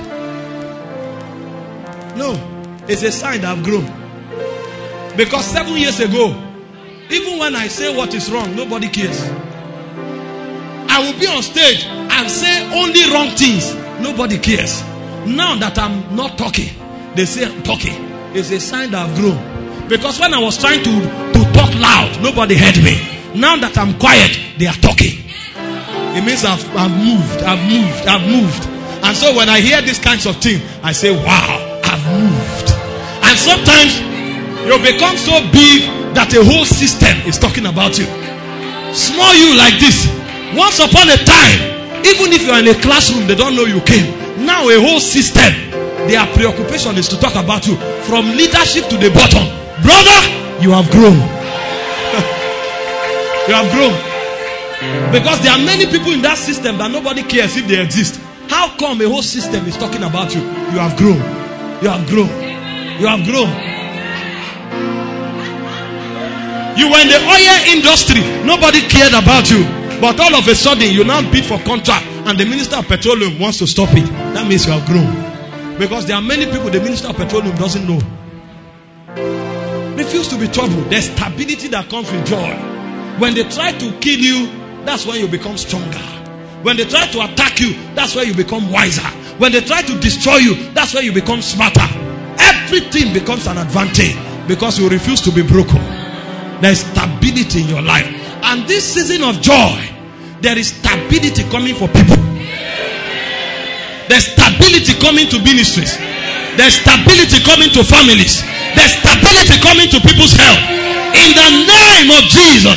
No, it's a sign that I've grown. Because 7 years ago, even when I say what is wrong, nobody cares. I will be on stage and say only wrong things. Nobody cares. Now that I'm not talking, they say I'm talking. It's a sign that I've grown. Because when I was trying to talk loud, nobody heard me. Now that I'm quiet, they are talking. It means I've moved. And so when I hear these kinds of things, I say, wow. I've moved. And sometimes you become so big that a whole system is talking about you. Small you like this. Once upon a time, even if you are in a classroom, they don't know you came. Now a whole system, their preoccupation is to talk about you. From leadership to the bottom. Brother, you have grown. You have grown. Because there are many people in that system that nobody cares if they exist. How come a whole system is talking about you? You have grown. You have grown. You have grown. You were in the oil industry. Nobody cared about you. But all of a sudden, you now bid for contract. And the Minister of Petroleum wants to stop it. That means you have grown. Because there are many people the Minister of Petroleum doesn't know. Refuse to be troubled. There's stability that comes with joy. When they try to kill you, that's when you become stronger. When they try to attack you, that's where you become wiser. When they try to destroy you, that's where you become smarter. Everything becomes an advantage because you refuse to be broken. There is stability in your life. And this season of joy, there is stability coming for people. There's stability coming to ministries. There's stability coming to families. There's stability coming to people's health. In the name of Jesus.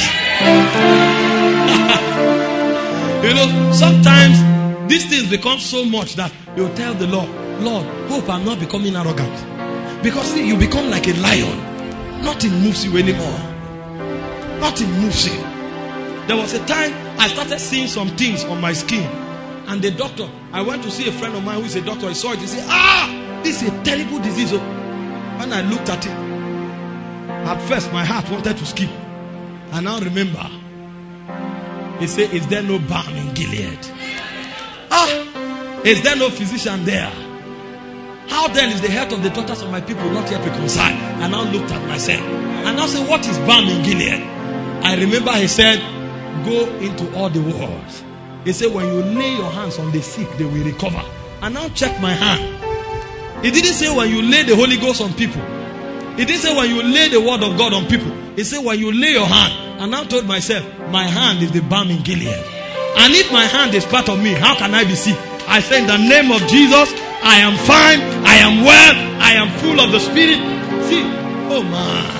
You know, sometimes these things become so much that you tell the Lord, Lord, hope I'm not becoming arrogant. Because see, you become like a lion. Nothing moves you anymore. Nothing moves you. There was a time I started seeing some things on my skin. And the doctor, I went to see a friend of mine who is a doctor. He saw it. He said, this is a terrible disease. When I looked at it, at first my heart wanted to skip. I now remember. He said, is there no balm in Gilead? Is there no physician there? How then is the health of the daughters of my people not yet reconciled? I now looked at myself. And now said, what is balm in Gilead? I remember he said, go into all the world. He said, when you lay your hands on the sick, they will recover. And now check my hand. He didn't say when you lay the Holy Ghost on people. He didn't say when you lay the word of God on people. He said when you lay your hand. And I told myself, my hand is the balm in Gilead. And if my hand is part of me, how can I be sick? I say in the name of Jesus, I am fine, I am well, I am full of the Spirit. See, oh man.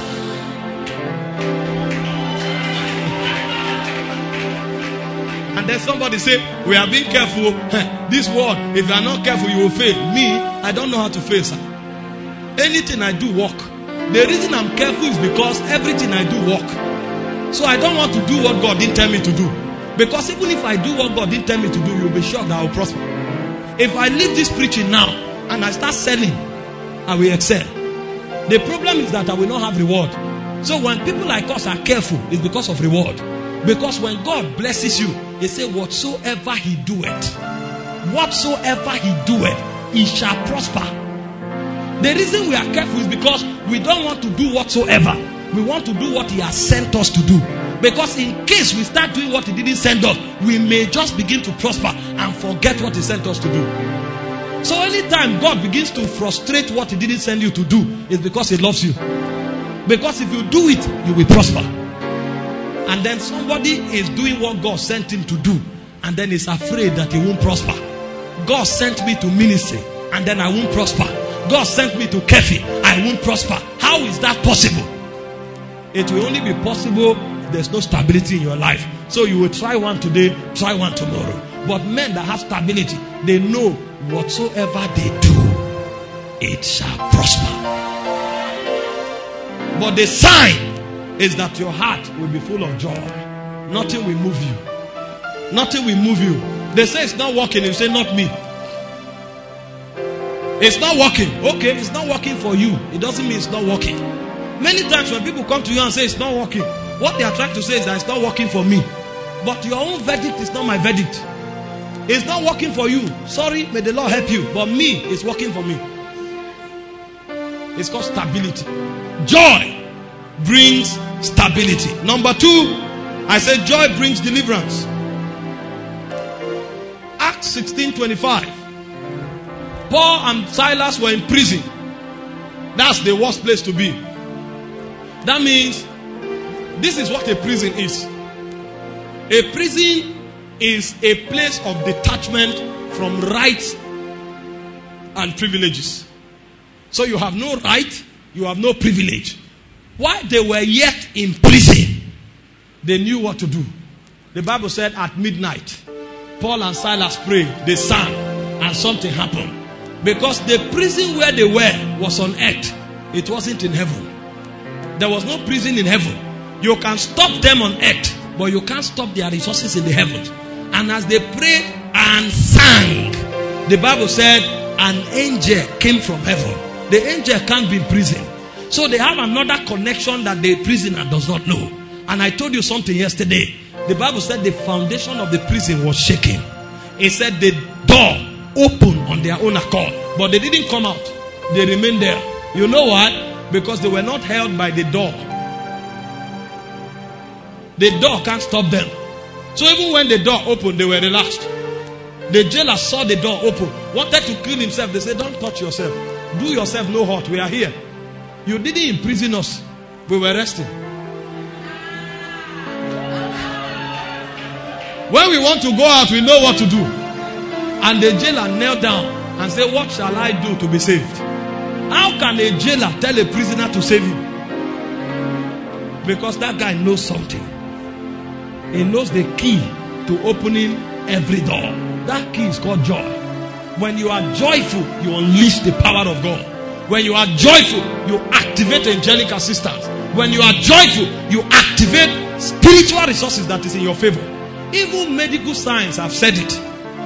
And then somebody say, we are being careful. This world, if you are not careful, you will fail. Me, I don't know how to fail, sir. Anything I do, work. The reason I'm careful is because everything I do, work. So I don't want to do what God didn't tell me to do. Because even if I do what God didn't tell me to do, you'll be sure that I will prosper. If I leave this preaching now and I start selling, I will excel. The problem is that I will not have reward. So when people like us are careful, it's because of reward. Because when God blesses you, He says, whatsoever He doeth, He shall prosper. The reason we are careful is because we don't want to do whatsoever. We want to do what He has sent us to do. Because in case we start doing what He didn't send us, we may just begin to prosper and forget what He sent us to do. So anytime God begins to frustrate what He didn't send you to do, it's because He loves you. Because if you do it, you will prosper. And then somebody is doing what God sent him to do, and then is afraid that he won't prosper. God sent me to ministry, and then I won't prosper. God sent me to Kefi, I won't prosper. How is that possible? It will only be possible if there's no stability in your life. So you will try one today, try one tomorrow. But men that have stability, they know whatsoever they do, it shall prosper. But the sign is that your heart will be full of joy. Nothing will move you. Nothing will move you. They say it's not working. You say, not me. It's not working. Okay, it's not working for you. It doesn't mean it's not working. Many times when people come to you and say it's not working, what they are trying to say is that it's not working for me. But your own verdict is not my verdict. It's not working for you. Sorry, may the Lord help you. But me, it's working for me. It's called stability. Joy brings stability. Number 2, I said joy brings deliverance. Acts 16:25. Paul and Silas were in prison. That's the worst place to be. That means this is what a prison is. A prison is a place of detachment from rights and privileges. So you have no right, you have no privilege. While they were yet in prison, they knew what to do. The Bible said at midnight, Paul and Silas prayed, they sang, and something happened. Because the prison where they were was on earth. It wasn't in heaven. There was no prison in heaven. You can stop them on earth, but you can't stop their resources in the heavens. And as they prayed and sang, the Bible said an angel came from heaven. The angel can't be in prison. So they have another connection that the prisoner does not know. And I told you something yesterday. The Bible said the foundation of the prison was shaking. It said the door opened on their own accord. But they didn't come out. They remained there. You know what? Because they were not held by the door. The door can't stop them. So even when the door opened, they were relaxed. The jailer saw the door open, wanted to kill himself. They said, don't touch yourself. Do yourself no hurt. We are here. You didn't imprison us. We were resting. When we want to go out, we know what to do. And the jailer knelt down and said, what shall I do to be saved? How can a jailer tell a prisoner to save him? Because that guy knows something. He knows the key to opening every door. That key is called joy. When you are joyful, you unleash the power of God. When you are joyful, you activate angelic assistance. When you are joyful, you activate spiritual resources that is in your favor. Even medical science have said it.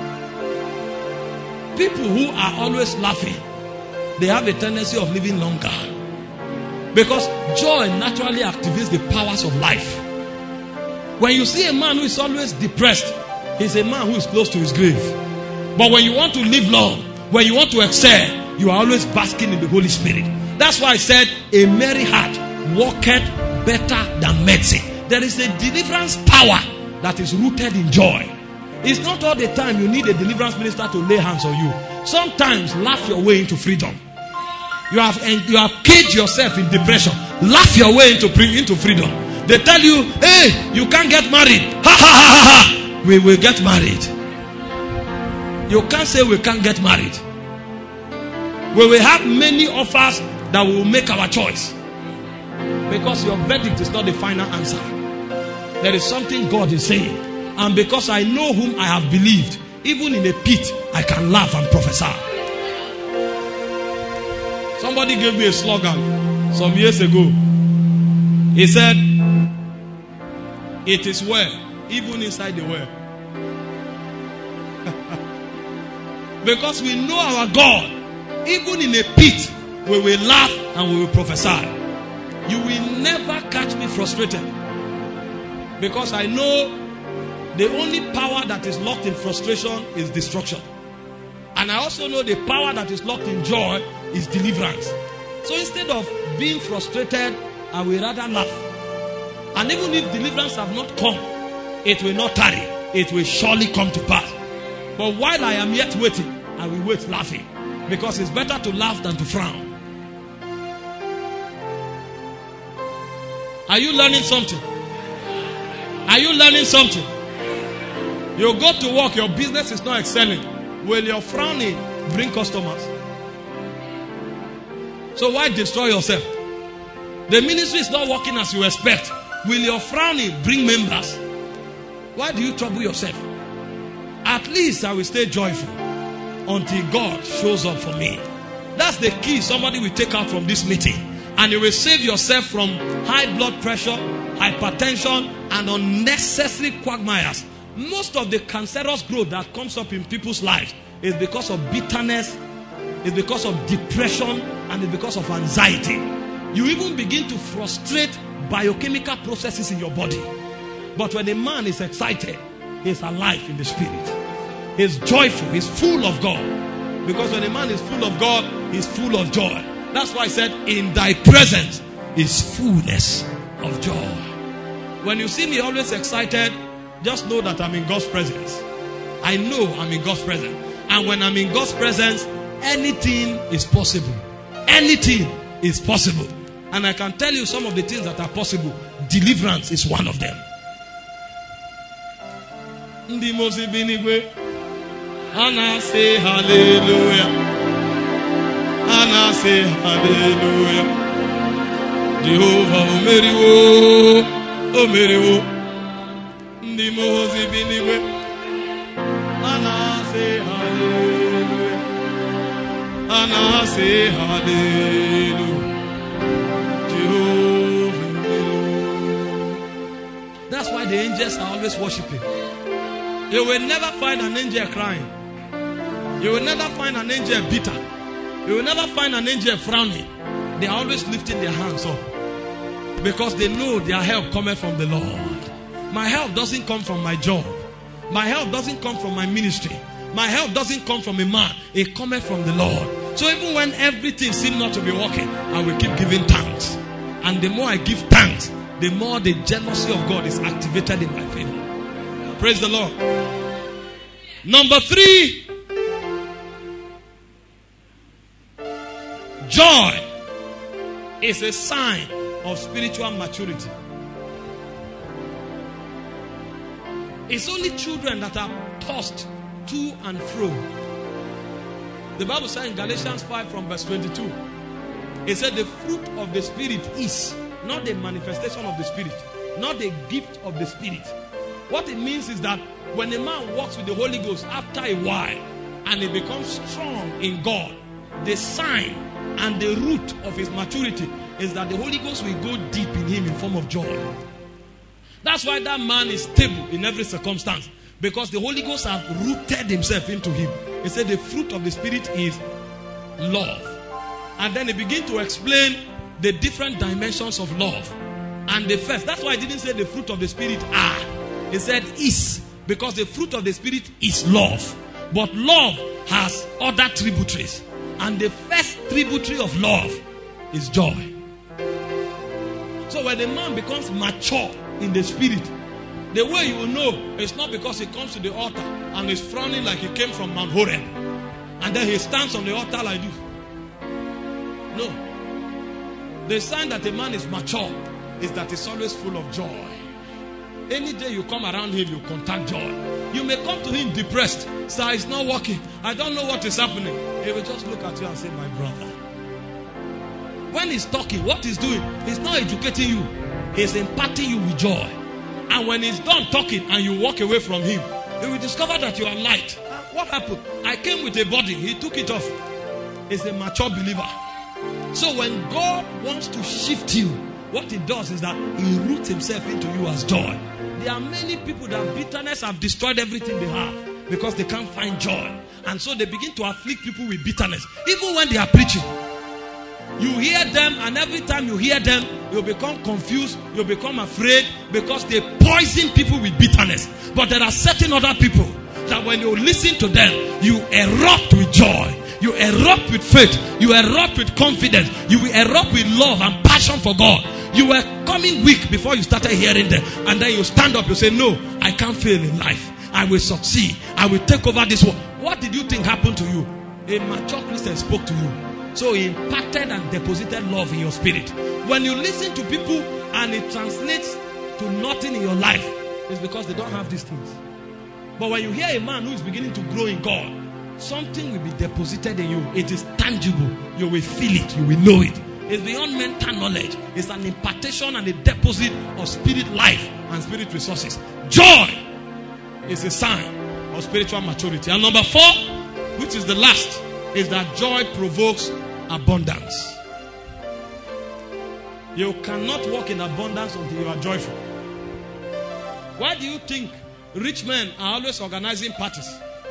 People who are always laughing, they have a tendency of living longer. Because joy naturally activates the powers of life. When you see a man who is always depressed, he's a man who is close to his grave. But when you want to live long, when you want to excel, you are always basking in the Holy Spirit. That's why I said, a merry heart walketh better than medicine. There is a deliverance power that is rooted in joy. It's not all the time you need a deliverance minister to lay hands on you. Sometimes laugh your way into freedom. You have caged yourself in depression. Laugh your way into freedom. They tell you, hey, you can't get married. Ha ha ha ha ha. We will get married. You can't say we can't get married. We will have many offers that will make our choice. Because your verdict is not the final answer. There is something God is saying. And because I know whom I have believed, even in a pit, I can laugh and prophesy. Somebody gave me a slogan some years ago. He said, it is well, even inside the well. Because we know our God, even in a pit, we will laugh and we will prophesy. You will never catch me frustrated. Because I know the only power that is locked in frustration is destruction. And I also know the power that is locked in joy is deliverance. So instead of being frustrated, I will rather laugh. And even if deliverance have not come, it will not tarry. It will surely come to pass. But while I am yet waiting, I will wait laughing. Because it's better to laugh than to frown. Are you learning something? Are you learning something? You go to work, your business is not excelling. Will your frowning bring customers? So why destroy yourself? The ministry is not working as you expect. Will your frowning bring members? Why do you trouble yourself? At least I will stay joyful until God shows up for me. That's the key somebody will take out from this meeting. And you will save yourself from high blood pressure, hypertension, and unnecessary quagmires. Most of the cancerous growth that comes up in people's lives is because of bitterness, it's because of depression, and it's because of anxiety. You even begin to frustrate biochemical processes in your body. But when a man is excited, he's alive in the spirit. He's joyful, he's full of God. Because when a man is full of God, he's full of joy. That's why I said, in thy presence is fullness of joy. When you see me always excited, just know that I'm in God's presence. I know I'm in God's presence. And when I'm in God's presence, anything is possible. Anything is possible. And I can tell you some of the things that are possible. Deliverance is one of them. Anna say hallelujah. Anna say hallelujah. Jehovah Omeriwo, Omeriwo. Ndimozi biniwe. Anna say hallelujah. Anna say hallelujah. Jehovah. That's why the angels are always worshiping. You will never find an angel crying. You will never find an angel bitter. You will never find an angel frowning. They are always lifting their hands up because they know their help cometh from the Lord. My help doesn't come from my job. My help doesn't come from my ministry. My help doesn't come from a man. It cometh from the Lord. So even when everything seems not to be working, I will keep giving thanks. And the more I give thanks, the more the jealousy of God is activated in my favor. Praise the Lord. Number 3. Joy is a sign of spiritual maturity. It's only children that are tossed to and fro. The Bible says in Galatians 5 from verse 22, it said the fruit of the Spirit is not the manifestation of the Spirit, not the gift of the Spirit. What it means is that when a man walks with the Holy Ghost after a while and he becomes strong in God, the sign and the root of his maturity is that the Holy Ghost will go deep in him in form of joy. That's why that man is stable in every circumstance, because the Holy Ghost has rooted himself into him. He said the fruit of the Spirit is love. And then he began to explain the different dimensions of love. And the first, that's why I didn't say the fruit of the Spirit are. He said is, because the fruit of the Spirit is love. But love has other tributaries. And the first tributary of love is joy. So when a man becomes mature in the Spirit, the way you will know is not because he comes to the altar and is frowning like he came from Mount Horeb, and then he stands on the altar like this. No. The sign that a man is mature is that he's always full of joy. Any day you come around him, you contact joy. You may come to him depressed. Sir, it's not working. I don't know what is happening. He will just look at you and say, my brother. When he's talking, what he's doing, he's not educating you. He's imparting you with joy. And when he's done talking and you walk away from him, he will discover that you are light. What happened? I came with a body. He took it off. He's a mature believer. So when God wants to shift you, what he does is that he roots himself into you as joy. There are many people that bitterness have destroyed everything they have because they can't find joy. And so they begin to afflict people with bitterness. Even when they are preaching, you hear them, and every time you hear them, you become confused, you become afraid, because they poison people with bitterness. But there are certain other people that when you listen to them, you erupt with joy, you erupt with faith, you erupt with confidence, you will erupt with love and passion for God. You were coming weak before you started hearing them, and then you stand up, you say, no, I can't fail in life. I will succeed. I will take over this world. What did you think happened to you? A mature Christian spoke to you. So he impacted and deposited love in your spirit. When you listen to people and it translates to nothing in your life, it's because they don't have these things. But when you hear a man who is beginning to grow in God, something will be deposited in you. It is tangible. You will feel it. You will know it. It's beyond mental knowledge. It's an impartation and a deposit of spirit life and spirit resources. Joy is a sign of spiritual maturity. And number 4, which is the last, is that joy provokes abundance. You cannot walk in abundance until you are joyful. Why do you think rich men are always organizing parties?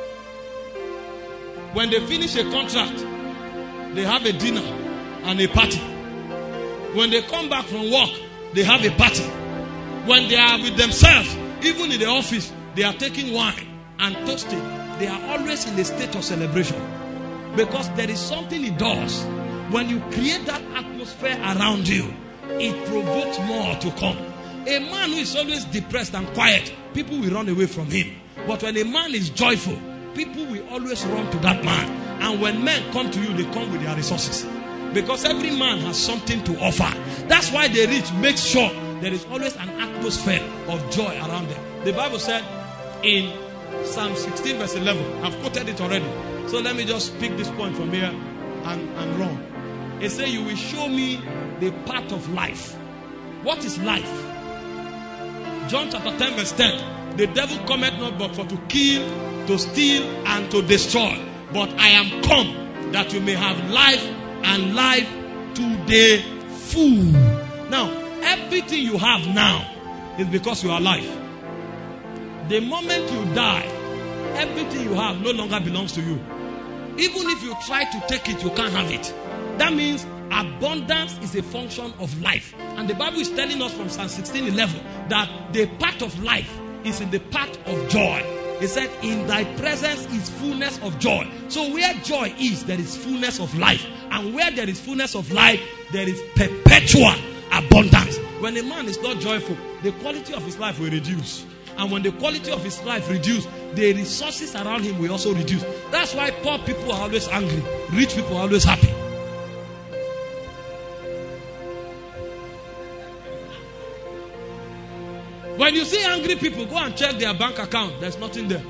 When they finish a contract, they have a dinner and a party. When they come back from work, they have a party. When they are with themselves, even in the office, they are taking wine and toasting. They are always in a state of celebration. Because there is something it does. When you create that atmosphere around you, it provokes more to come. A man who is always depressed and quiet, people will run away from him. But when a man is joyful, people will always run to that man. And when men come to you, they come with their resources. Because every man has something to offer. That's why the rich make sure there is always an atmosphere of joy around them. The Bible said in Psalm 16 verse 11, I've quoted it already. So let me just pick this point from here and run. It says, you will show me the path of life. What is life? John chapter 10 verse 10. The devil cometh not but for to kill, to steal, and to destroy. But I am come that you may have life, and life to the full. Now, everything you have now is because you are alive. The moment you die, everything you have no longer belongs to you. Even if you try to take it, you can't have it. That means abundance is a function of life. And the Bible is telling us from Psalm 16:11 that the path of life is in the path of joy. It said, in thy presence is fullness of joy. So where joy is, there is fullness of life. And where there is fullness of life, there is perpetual abundance. When a man is not joyful, the quality of his life will reduce. And when the quality of his life reduces, the resources around him will also reduce. That's why poor people are always angry. Rich people are always happy. When you see angry people, go and check their bank account. There's nothing there.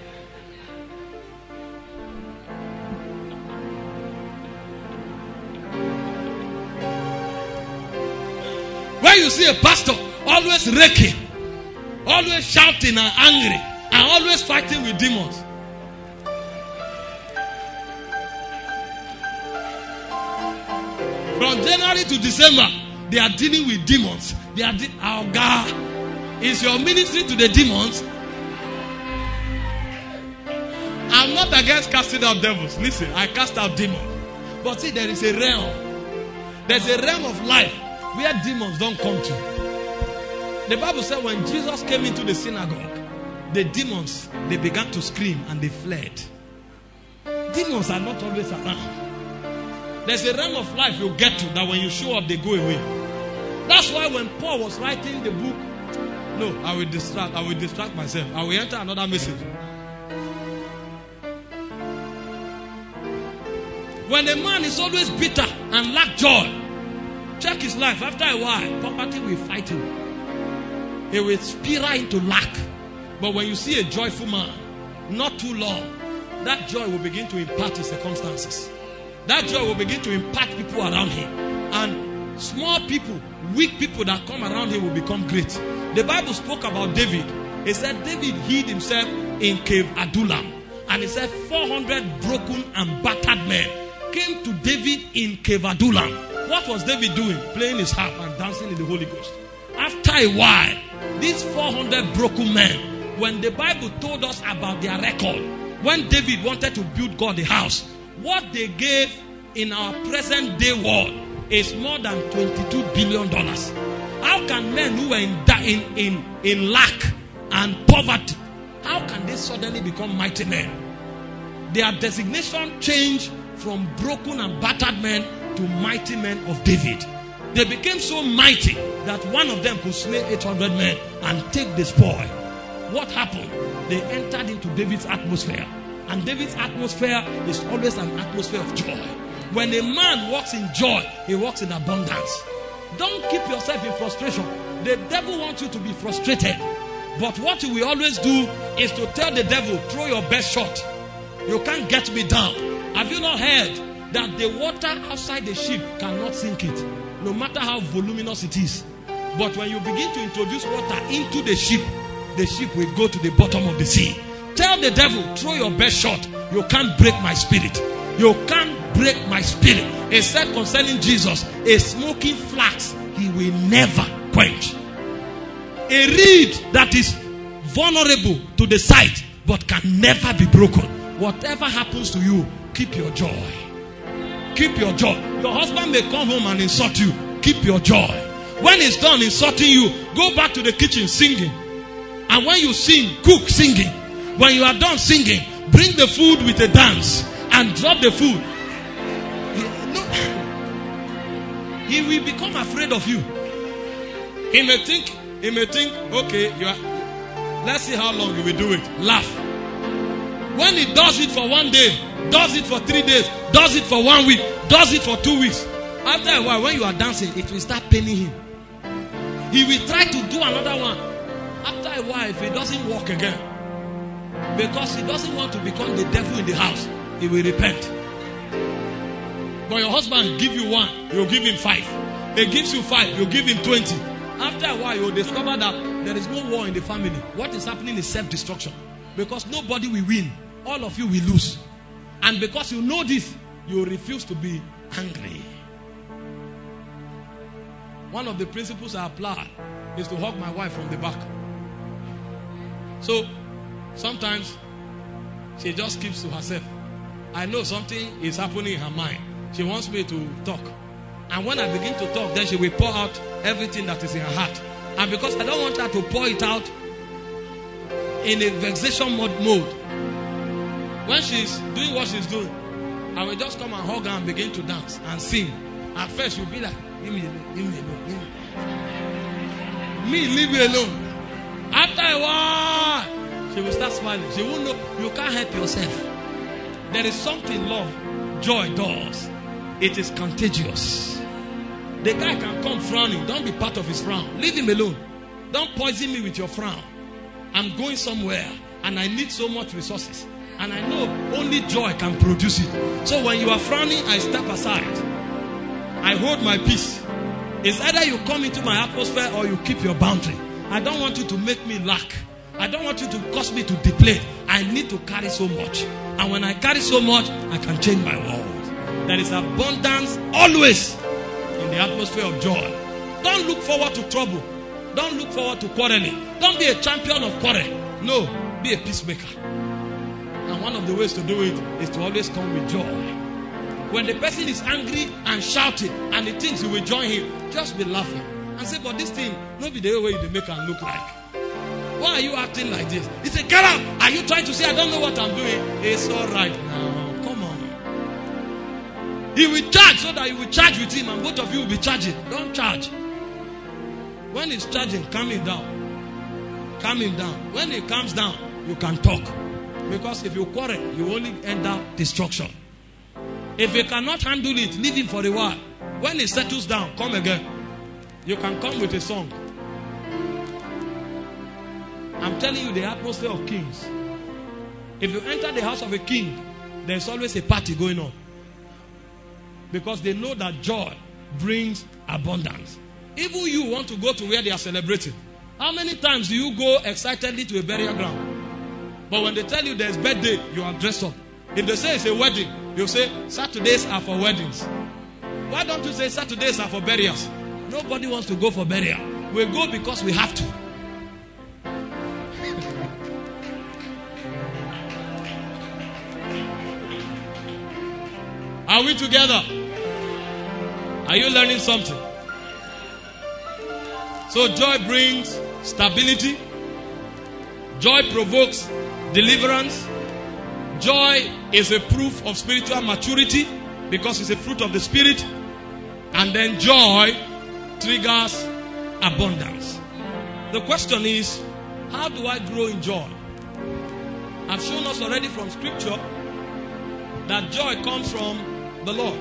When you see a pastor always raking, always shouting and angry, and always fighting with demons. From January to December, they are dealing with demons. They are oh God. Is your ministry to the demons? I'm not against casting out devils. Listen, I cast out demons. But see, there is a realm. There's a realm of life where demons don't come to. The Bible said when Jesus came into the synagogue, the demons, they began to scream and they fled. Demons are not always around. There's a realm of life you get to that when you show up, they go away. That's why when Paul was writing the book, no, I will distract myself. I will enter another message. When a man is always bitter and lack joy, check his life. After a while, poverty will fight him. He will spiral into lack. But when you see a joyful man, not too long, that joy will begin to impact his circumstances. That joy will begin to impact people around him. And small people, weak people that come around him will become great. The Bible spoke about David. It said David hid himself in cave Adullam. And it said 400 broken and battered men came to David in cave Adullam. What was David doing? Playing his harp and dancing in the Holy Ghost. After a while, these 400 broken men, when the Bible told us about their record, when David wanted to build God a house, what they gave in our present day world is more than $22 billion. How can men who were in lack and poverty, how can they suddenly become mighty men? Their designation changed from broken and battered men to mighty men of David. They became so mighty that one of them could slay 800 men and take the spoil. What happened? They entered into David's atmosphere. And David's atmosphere is always an atmosphere of joy. When a man walks in joy, he walks in abundance. Don't keep yourself in frustration. The devil wants you to be frustrated. But what we always do is to tell the devil, throw your best shot. You can't get me down. Have you not heard that the water outside the ship cannot sink it, no matter how voluminous it is? But when you begin to introduce water into the ship will go to the bottom of the sea. Tell the devil, throw your best shot. You can't break my spirit. You can't break my spirit. It said concerning Jesus, a smoking flax he will never quench. A reed that is vulnerable to the sight but can never be broken. Whatever happens to you, keep your joy. Keep your joy. Your husband may come home and insult you. Keep your joy. When he's done insulting you, go back to the kitchen singing. And when you sing, cook singing. When you are done singing, bring the food with a dance and drop the food. He will become afraid of you. He may think, okay, let's see how long you will do it. Laugh. When he does it for 1 day, does it for 3 days, does it for 1 week, does it for 2 weeks, after a while, when you are dancing, it will start paining him. He will try to do another one. After a while, if it doesn't work again, because he doesn't want to become the devil in the house, he will repent. But your husband give you 1, you'll give him 5. He gives you 5, you'll give him 20. After a while, you'll discover that there is no war in the family. What is happening is self-destruction. Because nobody will win. All of you will lose. And because you know this, you refuse to be angry. One of the principles I apply is to hug my wife from the back. So sometimes she just keeps to herself. I know something is happening in her mind. She wants me to talk. And when I begin to talk, then she will pour out everything that is in her heart. And because I don't want her to pour it out in a vexation mode, when she's doing what she's doing, I will just come and hug her and begin to dance and sing. At first, she'll be like, leave me alone, leave me alone, leave me. Leave me alone. After a while, she will start smiling. She won't know. You can't help yourself. There is something love, joy does. It is contagious. The guy can come frowning. Don't be part of his frown. Leave him alone. Don't poison me with your frown. I'm going somewhere and I need so much resources. And I know only joy can produce it. So when you are frowning, I step aside. I hold my peace. It's either you come into my atmosphere or you keep your boundary. I don't want you to make me lack. I don't want you to cause me to deplete. I need to carry so much. And when I carry so much, I can change my world. There is abundance always in the atmosphere of joy. Don't look forward to trouble. Don't look forward to quarreling. Don't be a champion of quarrel. No, be a peacemaker. And one of the ways to do it is to always come with joy. When the person is angry and shouting and he thinks you will join him, just be laughing and say, but this thing, not be the way you make and look like. Why are you acting like this? He said, get up. Are you trying to say I don't know what I'm doing? It's all right now. Come on. He will charge so that you will charge with him and both of you will be charging. Don't charge. When he's charging, calm him down. Calm him down. When he calms down, you can talk. Because if you quarrel, you only end up destruction. If you cannot handle it, leave him for a while. When he settles down, come again. You can come with a song. I'm telling you the atmosphere of kings. If you enter the house of a king, there's always a party going on. Because they know that joy brings abundance. Even you want to go to where they are celebrating. How many times do you go excitedly to a burial ground? But when they tell you there's birthday, you are dressed up. If they say it's a wedding, you say Saturdays are for weddings. Why don't you say Saturdays are for burials? Nobody wants to go for burial. We go because we have to. Are we together? Are you learning something? So joy brings stability. Joy provokes deliverance. Joy is a proof of spiritual maturity because it's a fruit of the Spirit. And then joy triggers abundance. The question is, how do I grow in joy? I've shown us already from scripture that joy comes from the Lord.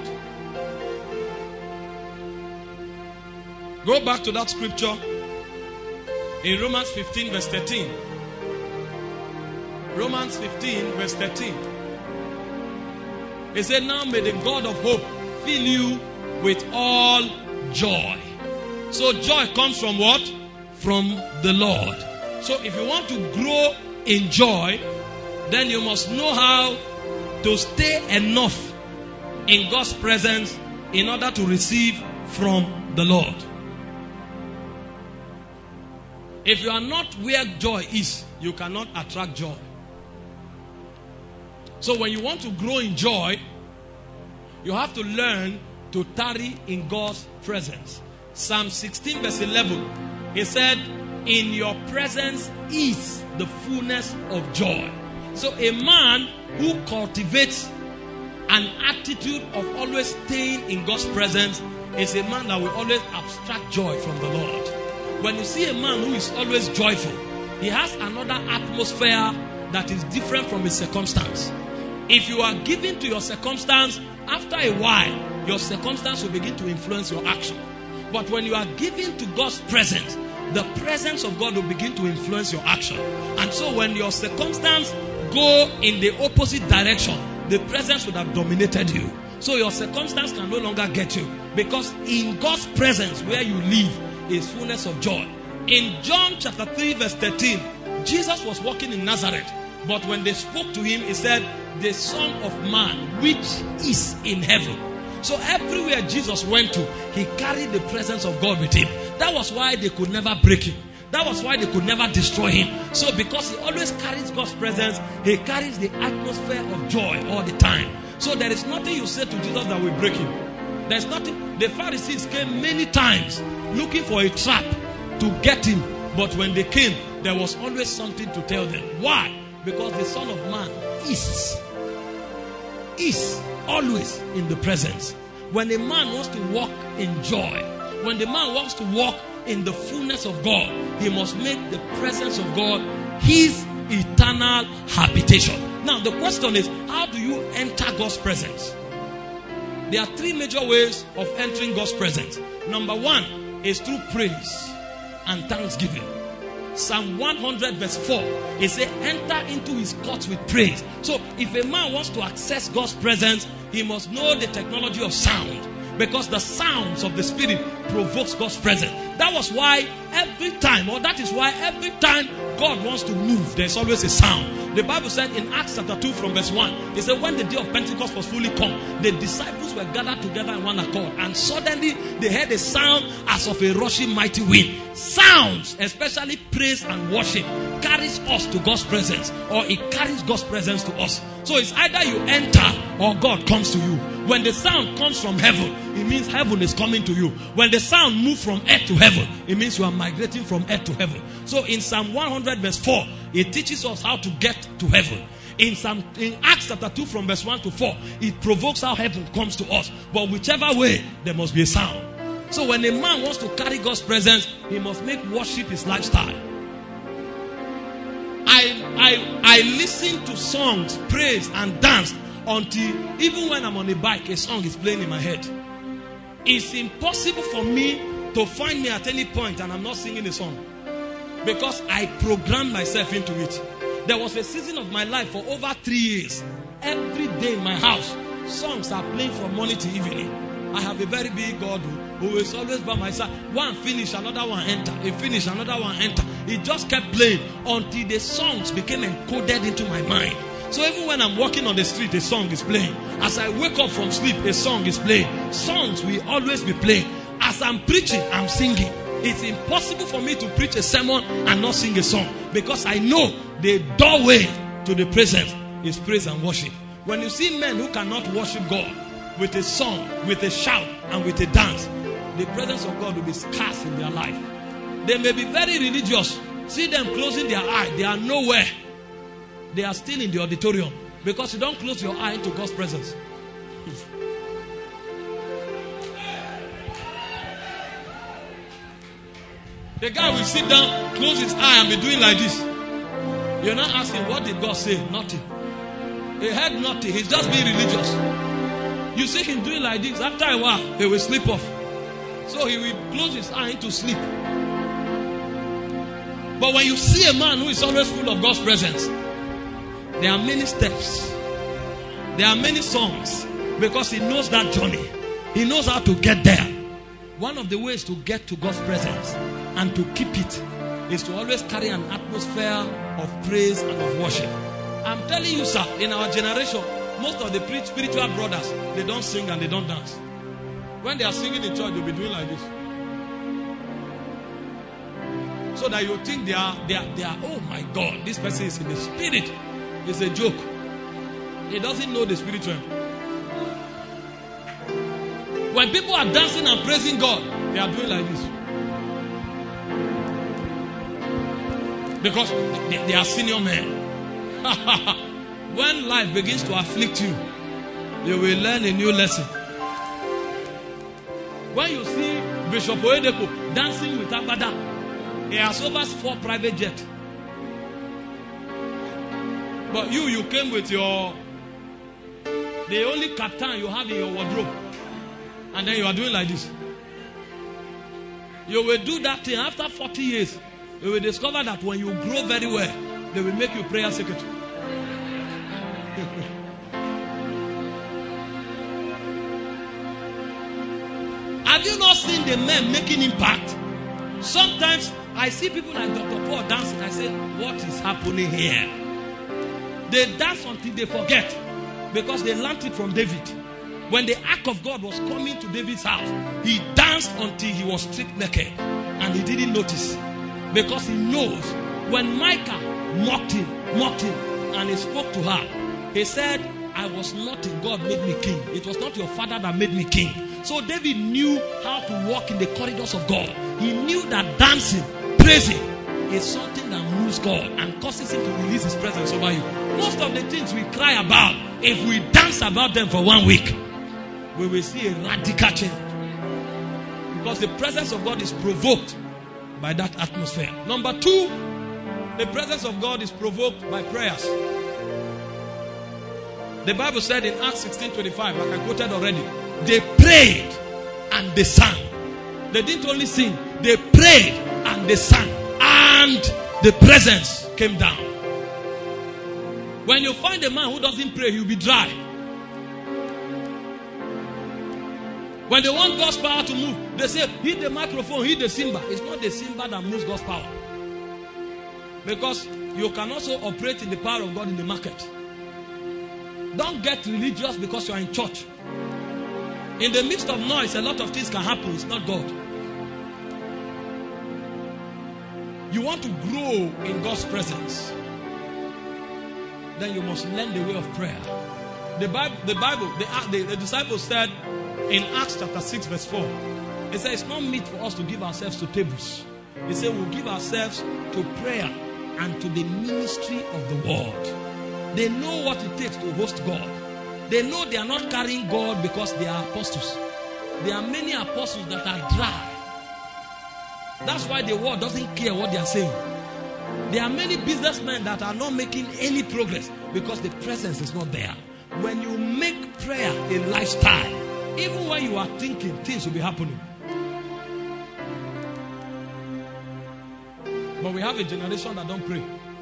Go back to that scripture in Romans 15 verse 13. Romans 15 verse 13. It said, now may the God of hope fill you with all joy. So joy comes from what? From the Lord. So if you want to grow in joy, then you must know how to stay enough in God's presence in order to receive from the Lord. If you are not where joy is, you cannot attract joy. So when you want to grow in joy, you have to learn to tarry in God's presence. Psalm 16 verse 11, he said, in your presence is the fullness of joy. So a man who cultivates an attitude of always staying in God's presence is a man that will always abstract joy from the Lord. When you see a man who is always joyful, he has another atmosphere that is different from his circumstance. If you are given to your circumstance, after a while, your circumstance will begin to influence your action. But when you are given to God's presence, the presence of God will begin to influence your action. And so when your circumstance go in the opposite direction, the presence would have dominated you. So your circumstance can no longer get you. Because in God's presence where you live is fullness of joy. In John chapter 3 verse 13, Jesus was walking in Nazareth. But when they spoke to him, he said, the Son of Man which is in heaven. So everywhere Jesus went to, he carried the presence of God with him. That was why they could never break him. That was why they could never destroy him. So because he always carries God's presence, he carries the atmosphere of joy all the time. So there is nothing you say to Jesus that will break him. There's nothing. The Pharisees came many times looking for a trap to get him. But when they came, there was always something to tell them. Why? Because the Son of Man is always in the presence. When a man wants to walk in joy, when the man wants to walk in the fullness of God, he must make the presence of God his eternal habitation. Now the question is, how do you enter God's presence? There are three major ways of entering God's presence. Number one is through praise and thanksgiving. Psalm 100 verse 4, it says, enter into his courts with praise. So if a man wants to access God's presence, he must know the technology of sound, because the sounds of the Spirit provokes God's presence. That is why every time God wants to move, there's always a sound. The Bible said in Acts chapter 2 from verse 1, it said when the day of Pentecost was fully come, the disciples were gathered together in one accord, and suddenly they heard a sound as of a rushing mighty wind. Sounds, especially praise and worship, carries us to God's presence, or it carries God's presence to us. So it's either you enter or God comes to you. When the sound comes from heaven, it means heaven is coming to you. When the sound moves from earth to heaven, it means you are migrating from earth to heaven. So in Psalm 100 verse 4, it teaches us how to get to heaven. In Acts chapter 2 from verse 1 to 4, it provokes how heaven comes to us. But whichever way, there must be a sound. So when a man wants to carry God's presence, he must make worship his lifestyle. I listen to songs, praise and dance until even when I'm on a bike, a song is playing in my head. It's impossible for me to find me at any point and I'm not singing a song, because I programmed myself into it. There was a season of my life for over 3 years. Every day in my house, songs are playing from morning to evening. I have a very big God who is always by my side. One finish, another one enter. A finish, another one enter. It just kept playing until the songs became encoded into my mind. So even when I'm walking on the street, a song is playing. As I wake up from sleep, a song is playing. Songs will always be playing. As I'm preaching, I'm singing. It's impossible for me to preach a sermon and not sing a song, because I know the doorway to the presence is praise and worship. When you see men who cannot worship God with a song, with a shout, and with a dance, the presence of God will be scarce in their life. They may be very religious. See them closing their eye. They are nowhere. They are still in the auditorium, because you don't close your eye into God's presence. The guy will sit down, close his eye and be doing like this. You're not asking, what did God say? Nothing. He heard nothing. He's just being religious. You see him doing like this. After a while, he will sleep off. So he will close his eye into sleep. But when you see a man who is always full of God's presence, there are many steps. There are many songs, because he knows that journey. He knows how to get there. One of the ways to get to God's presence and to keep it is to always carry an atmosphere of praise and of worship. I'm telling you, sir, in our generation, most of the spiritual brothers, they don't sing and they don't dance. When they are singing in church, they'll be doing like this. So that you think they are, oh my God, this person is in the spirit. It's a joke. He doesn't know the spiritual. When people are dancing and praising God, they are doing like this. Because they are senior men. When life begins to afflict you, you will learn a new lesson. When you see Bishop Oyedepo dancing with Agbada, he has over 4 private jets. But you came with the only captain you have in your wardrobe. And then you are doing like this. You will do that thing after 40 years. You will discover that when you grow very well, they will make you prayer secretary. Have you not seen the men making impact? Sometimes I see people like Dr. Paul dancing. I say, what is happening here? They dance until they forget, because they learned it from David. When the ark of God was coming to David's house, he danced until he was stripped naked, and he didn't notice. Because he knows when Micah mocked him, and he spoke to her, he said, I was nothing, God made me king. It was not your father that made me king. So David knew how to walk in the corridors of God. He knew that dancing, praising, is something that moves God and causes him to release his presence over you. Most of the things we cry about, if we dance about them for 1 week, we will see a radical change. Because the presence of God is provoked by that atmosphere. Number 2, the presence of God is provoked by prayers. The Bible said in Acts 16:25, like I quoted already, they prayed and they sang. They didn't only sing, they prayed and they sang. And the presence came down. When you find a man who doesn't pray, he'll be dry. When they want God's power to move, they say, hit the microphone, hit the cymbal. It's not the cymbal that moves God's power. Because you can also operate in the power of God in the market. Don't get religious because you are in church. In the midst of noise, a lot of things can happen. It's not God. You want to grow in God's presence, then you must learn the way of prayer. The disciples said in Acts chapter 6 verse 4, it said it's not meet for us to give ourselves to tables. He said we'll give ourselves to prayer and to the ministry of the word. They know what it takes to host God. They know they are not carrying God because they are apostles. There are many apostles that are dry. That's why the world doesn't care what they are saying. There are many businessmen that are not making any progress because the presence is not there. When you make prayer a lifestyle, even when you are thinking, things will be happening. But we have a generation that don't pray.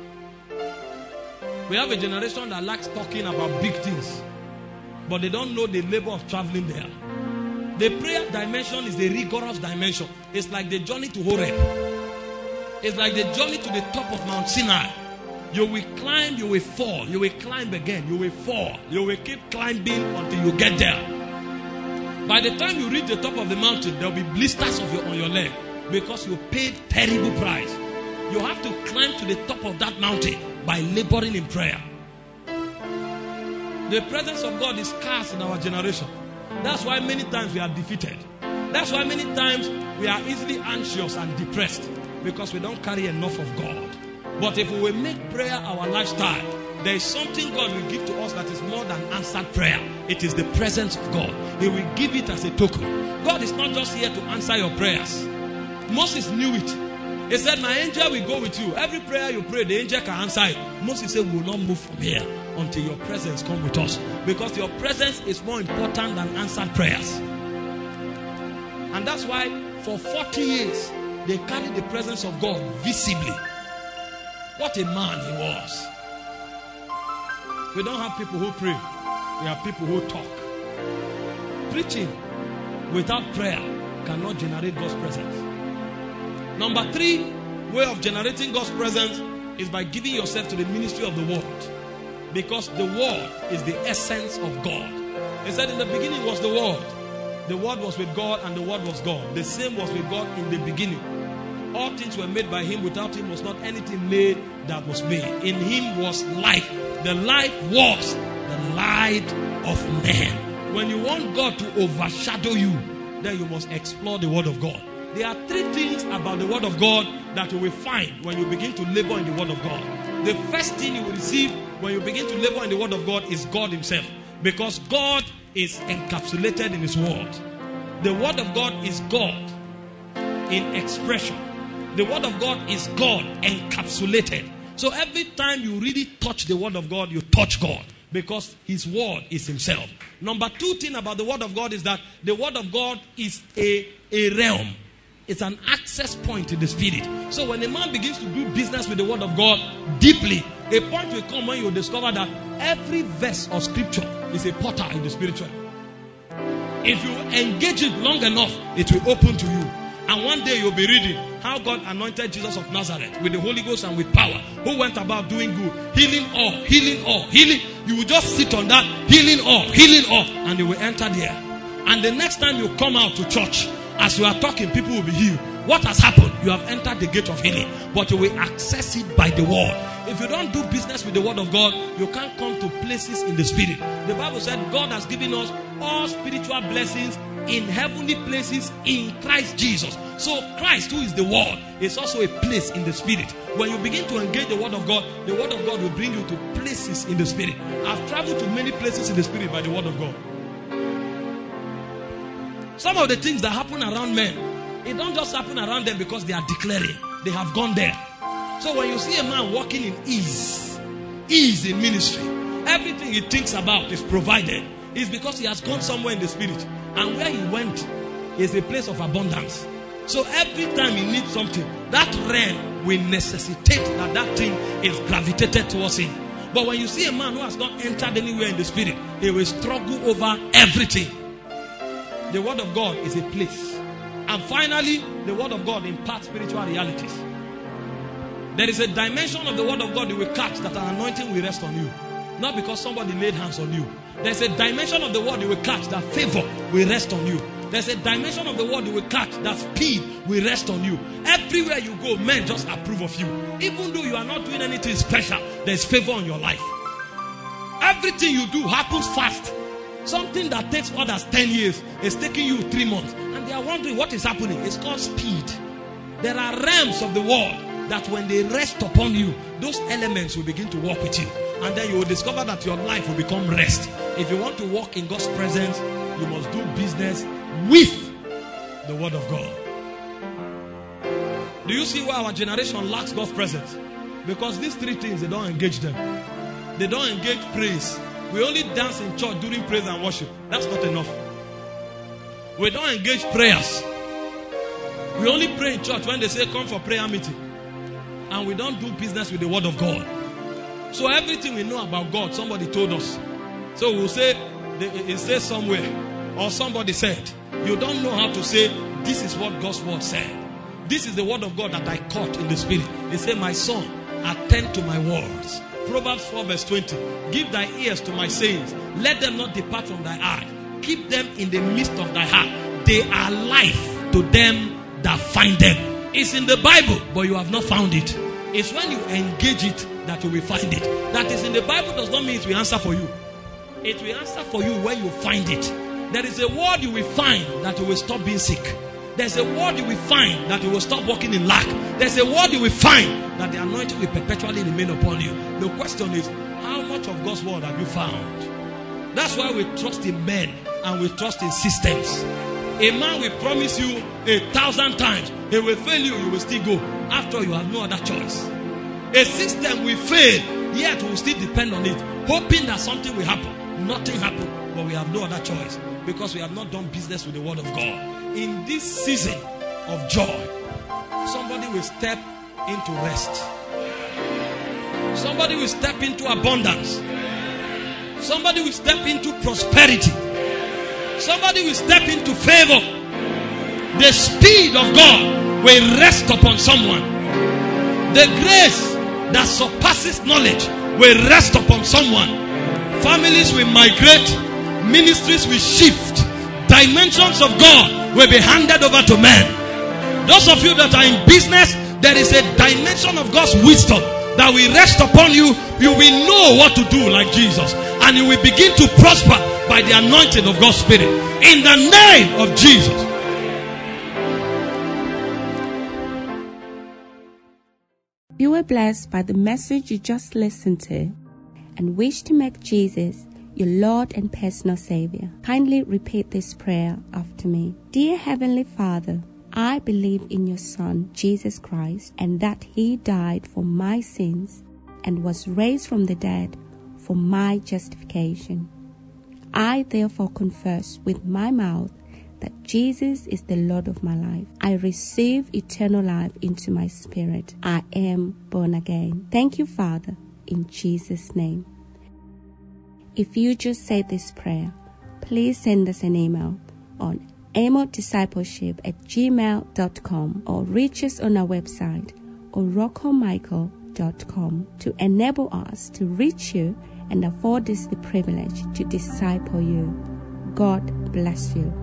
We have a generation that likes talking about big things, but they don't know the labor of traveling there. The prayer dimension is the rigorous dimension. It's like the journey to Horeb. It's like the journey to the top of Mount Sinai. You will climb, you will fall. You will climb again, you will fall. You will keep climbing until you get there. By the time you reach the top of the mountain, there will be blisters on your leg because you paid terrible price. You have to climb to the top of that mountain by laboring in prayer. The presence of God is scarce in our generation. That's why many times we are defeated. That's why many times we are easily anxious and depressed, because we don't carry enough of God. But if we will make prayer our lifestyle, there is something God will give to us that is more than answered prayer. It is the presence of God. He will give it as a token. God is not just here to answer your prayers. Moses knew it. He said, my angel will go with you. Every prayer you pray, the angel can answer it. Moses said, we will not move from here until your presence comes with us. Because your presence is more important than answered prayers. And that's why for 40 years, they carried the presence of God visibly. What a man he was. We don't have people who pray. We have people who talk. Preaching without prayer cannot generate God's presence. Number 3 way of generating God's presence is by giving yourself to the ministry of the word. Because the word is the essence of God. He said in the beginning was the word. The word was with God and the word was God. The same was with God in the beginning. All things were made by him. Without him was not anything made that was made. In him was life. The life was the light of man. When you want God to overshadow you, then you must explore the word of God. There are 3 things about the word of God that you will find when you begin to labor in the word of God. The first thing you will receive when you begin to labor in the word of God is God himself. Because God is encapsulated in his word. The word of God is God in expression. The word of God is God encapsulated. So every time you really touch the word of God, you touch God. Because his word is himself. Number 2 thing about the word of God is that the word of God is a realm. It's an access point in the spirit. So when a man begins to do business with the word of God deeply, a point will come when you discover that every verse of scripture is a portal in the spiritual. If you engage it long enough, it will open to you. And one day you'll be reading how God anointed Jesus of Nazareth with the Holy Ghost and with power, who went about doing good, healing all, healing all, healing. You will just sit on that, healing all, and you will enter there. And the next time you come out to church, as you are talking, people will be healed. What has happened? you have entered the gate of healing. But you will access it by the word. If you don't do business with the word of God, you can't come to places in the spirit. The Bible said God has given us all spiritual blessings in heavenly places in Christ Jesus. So Christ, who is the word, is also a place in the spirit. When you begin to engage the word of God will bring you to places in the spirit. I've traveled to many places in the spirit by the word of God. Some of the things that happen around men, it don't just happen around them because they are declaring. They have gone there. So when you see a man walking in ease in ministry, everything he thinks about is provided. It's because he has gone somewhere in the spirit. And where he went is a place of abundance. So every time he needs something, that realm will necessitate that thing is gravitated towards him. But when you see a man who has not entered anywhere in the spirit, he will struggle over everything. The word of God is a place. And finally, the word of God imparts spiritual realities. There is a dimension of the word of God you will catch that an anointing will rest on you. Not because somebody laid hands on you. There's a dimension of the word you will catch that favor will rest on you. There's a dimension of the word you will catch that speed will rest on you. Everywhere you go, men just approve of you. Even though you are not doing anything special, there's favor on your life. Everything you do happens fast. Something that takes others 10 years is taking you 3 months. And they are wondering what is happening. It's called speed. There are realms of the world that when they rest upon you, those elements will begin to walk with you. And then you will discover that your life will become rest. If you want to walk in God's presence, you must do business with the word of God. Do you see why our generation lacks God's presence? Because these 3 things, they don't engage them. They don't engage praise. We only dance in church during praise and worship. That's not enough. We don't engage prayers. We only pray in church when they say come for prayer meeting. And we don't do business with the word of God. So everything we know about God, somebody told us. So we'll say, it says somewhere, or somebody said. You don't know how to say, this is what God's word said. This is the word of God that I caught in the spirit. They say, my son, attend to my words. Proverbs 4 verse 20. Give thy ears to my sayings. Let them not depart from thy eye. Keep them in the midst of thy heart. They are life to them that find them. It's in the Bible, but you have not found it. It's when you engage it that you will find it. That is in the Bible does not mean it will answer for you. It will answer for you when you find it. There is a word you will find that you will stop being sick. There's a word you will find that you will stop walking in lack. There's a word you will find that the anointing will perpetually remain upon you. The question is, how much of God's word have you found? That's why we trust in men and we trust in systems. A man will promise you 1,000 times. He will fail you, you will still go. After all, you have no other choice. A system will fail, yet we will still depend on it, hoping that something will happen. Nothing happened, but we have no other choice because we have not done business with the word of God. In this season of joy, somebody will step into rest. Somebody will step into abundance. Somebody will step into prosperity. Somebody will step into favor. The speed of God will rest upon someone. The grace that surpasses knowledge will rest upon someone. Families will migrate. Ministries will shift. Dimensions of God will be handed over to men. Those of you that are in business, there is a dimension of God's wisdom that will rest upon you. You will know what to do like Jesus. And you will begin to prosper by the anointing of God's Spirit. In the name of Jesus. You were blessed by the message you just listened to and wish to make Jesus your Lord and personal Savior. Kindly repeat this prayer after me. Dear Heavenly Father, I believe in your Son, Jesus Christ, and that He died for my sins and was raised from the dead for my justification. I therefore confess with my mouth that Jesus is the Lord of my life. I receive eternal life into my spirit. I am born again. Thank you, Father, in Jesus' name. If you just said this prayer, please send us an email on amodiscipleship@gmail.com or reach us on our website oroccomichael.com to enable us to reach you and afford us the privilege to disciple you. God bless you.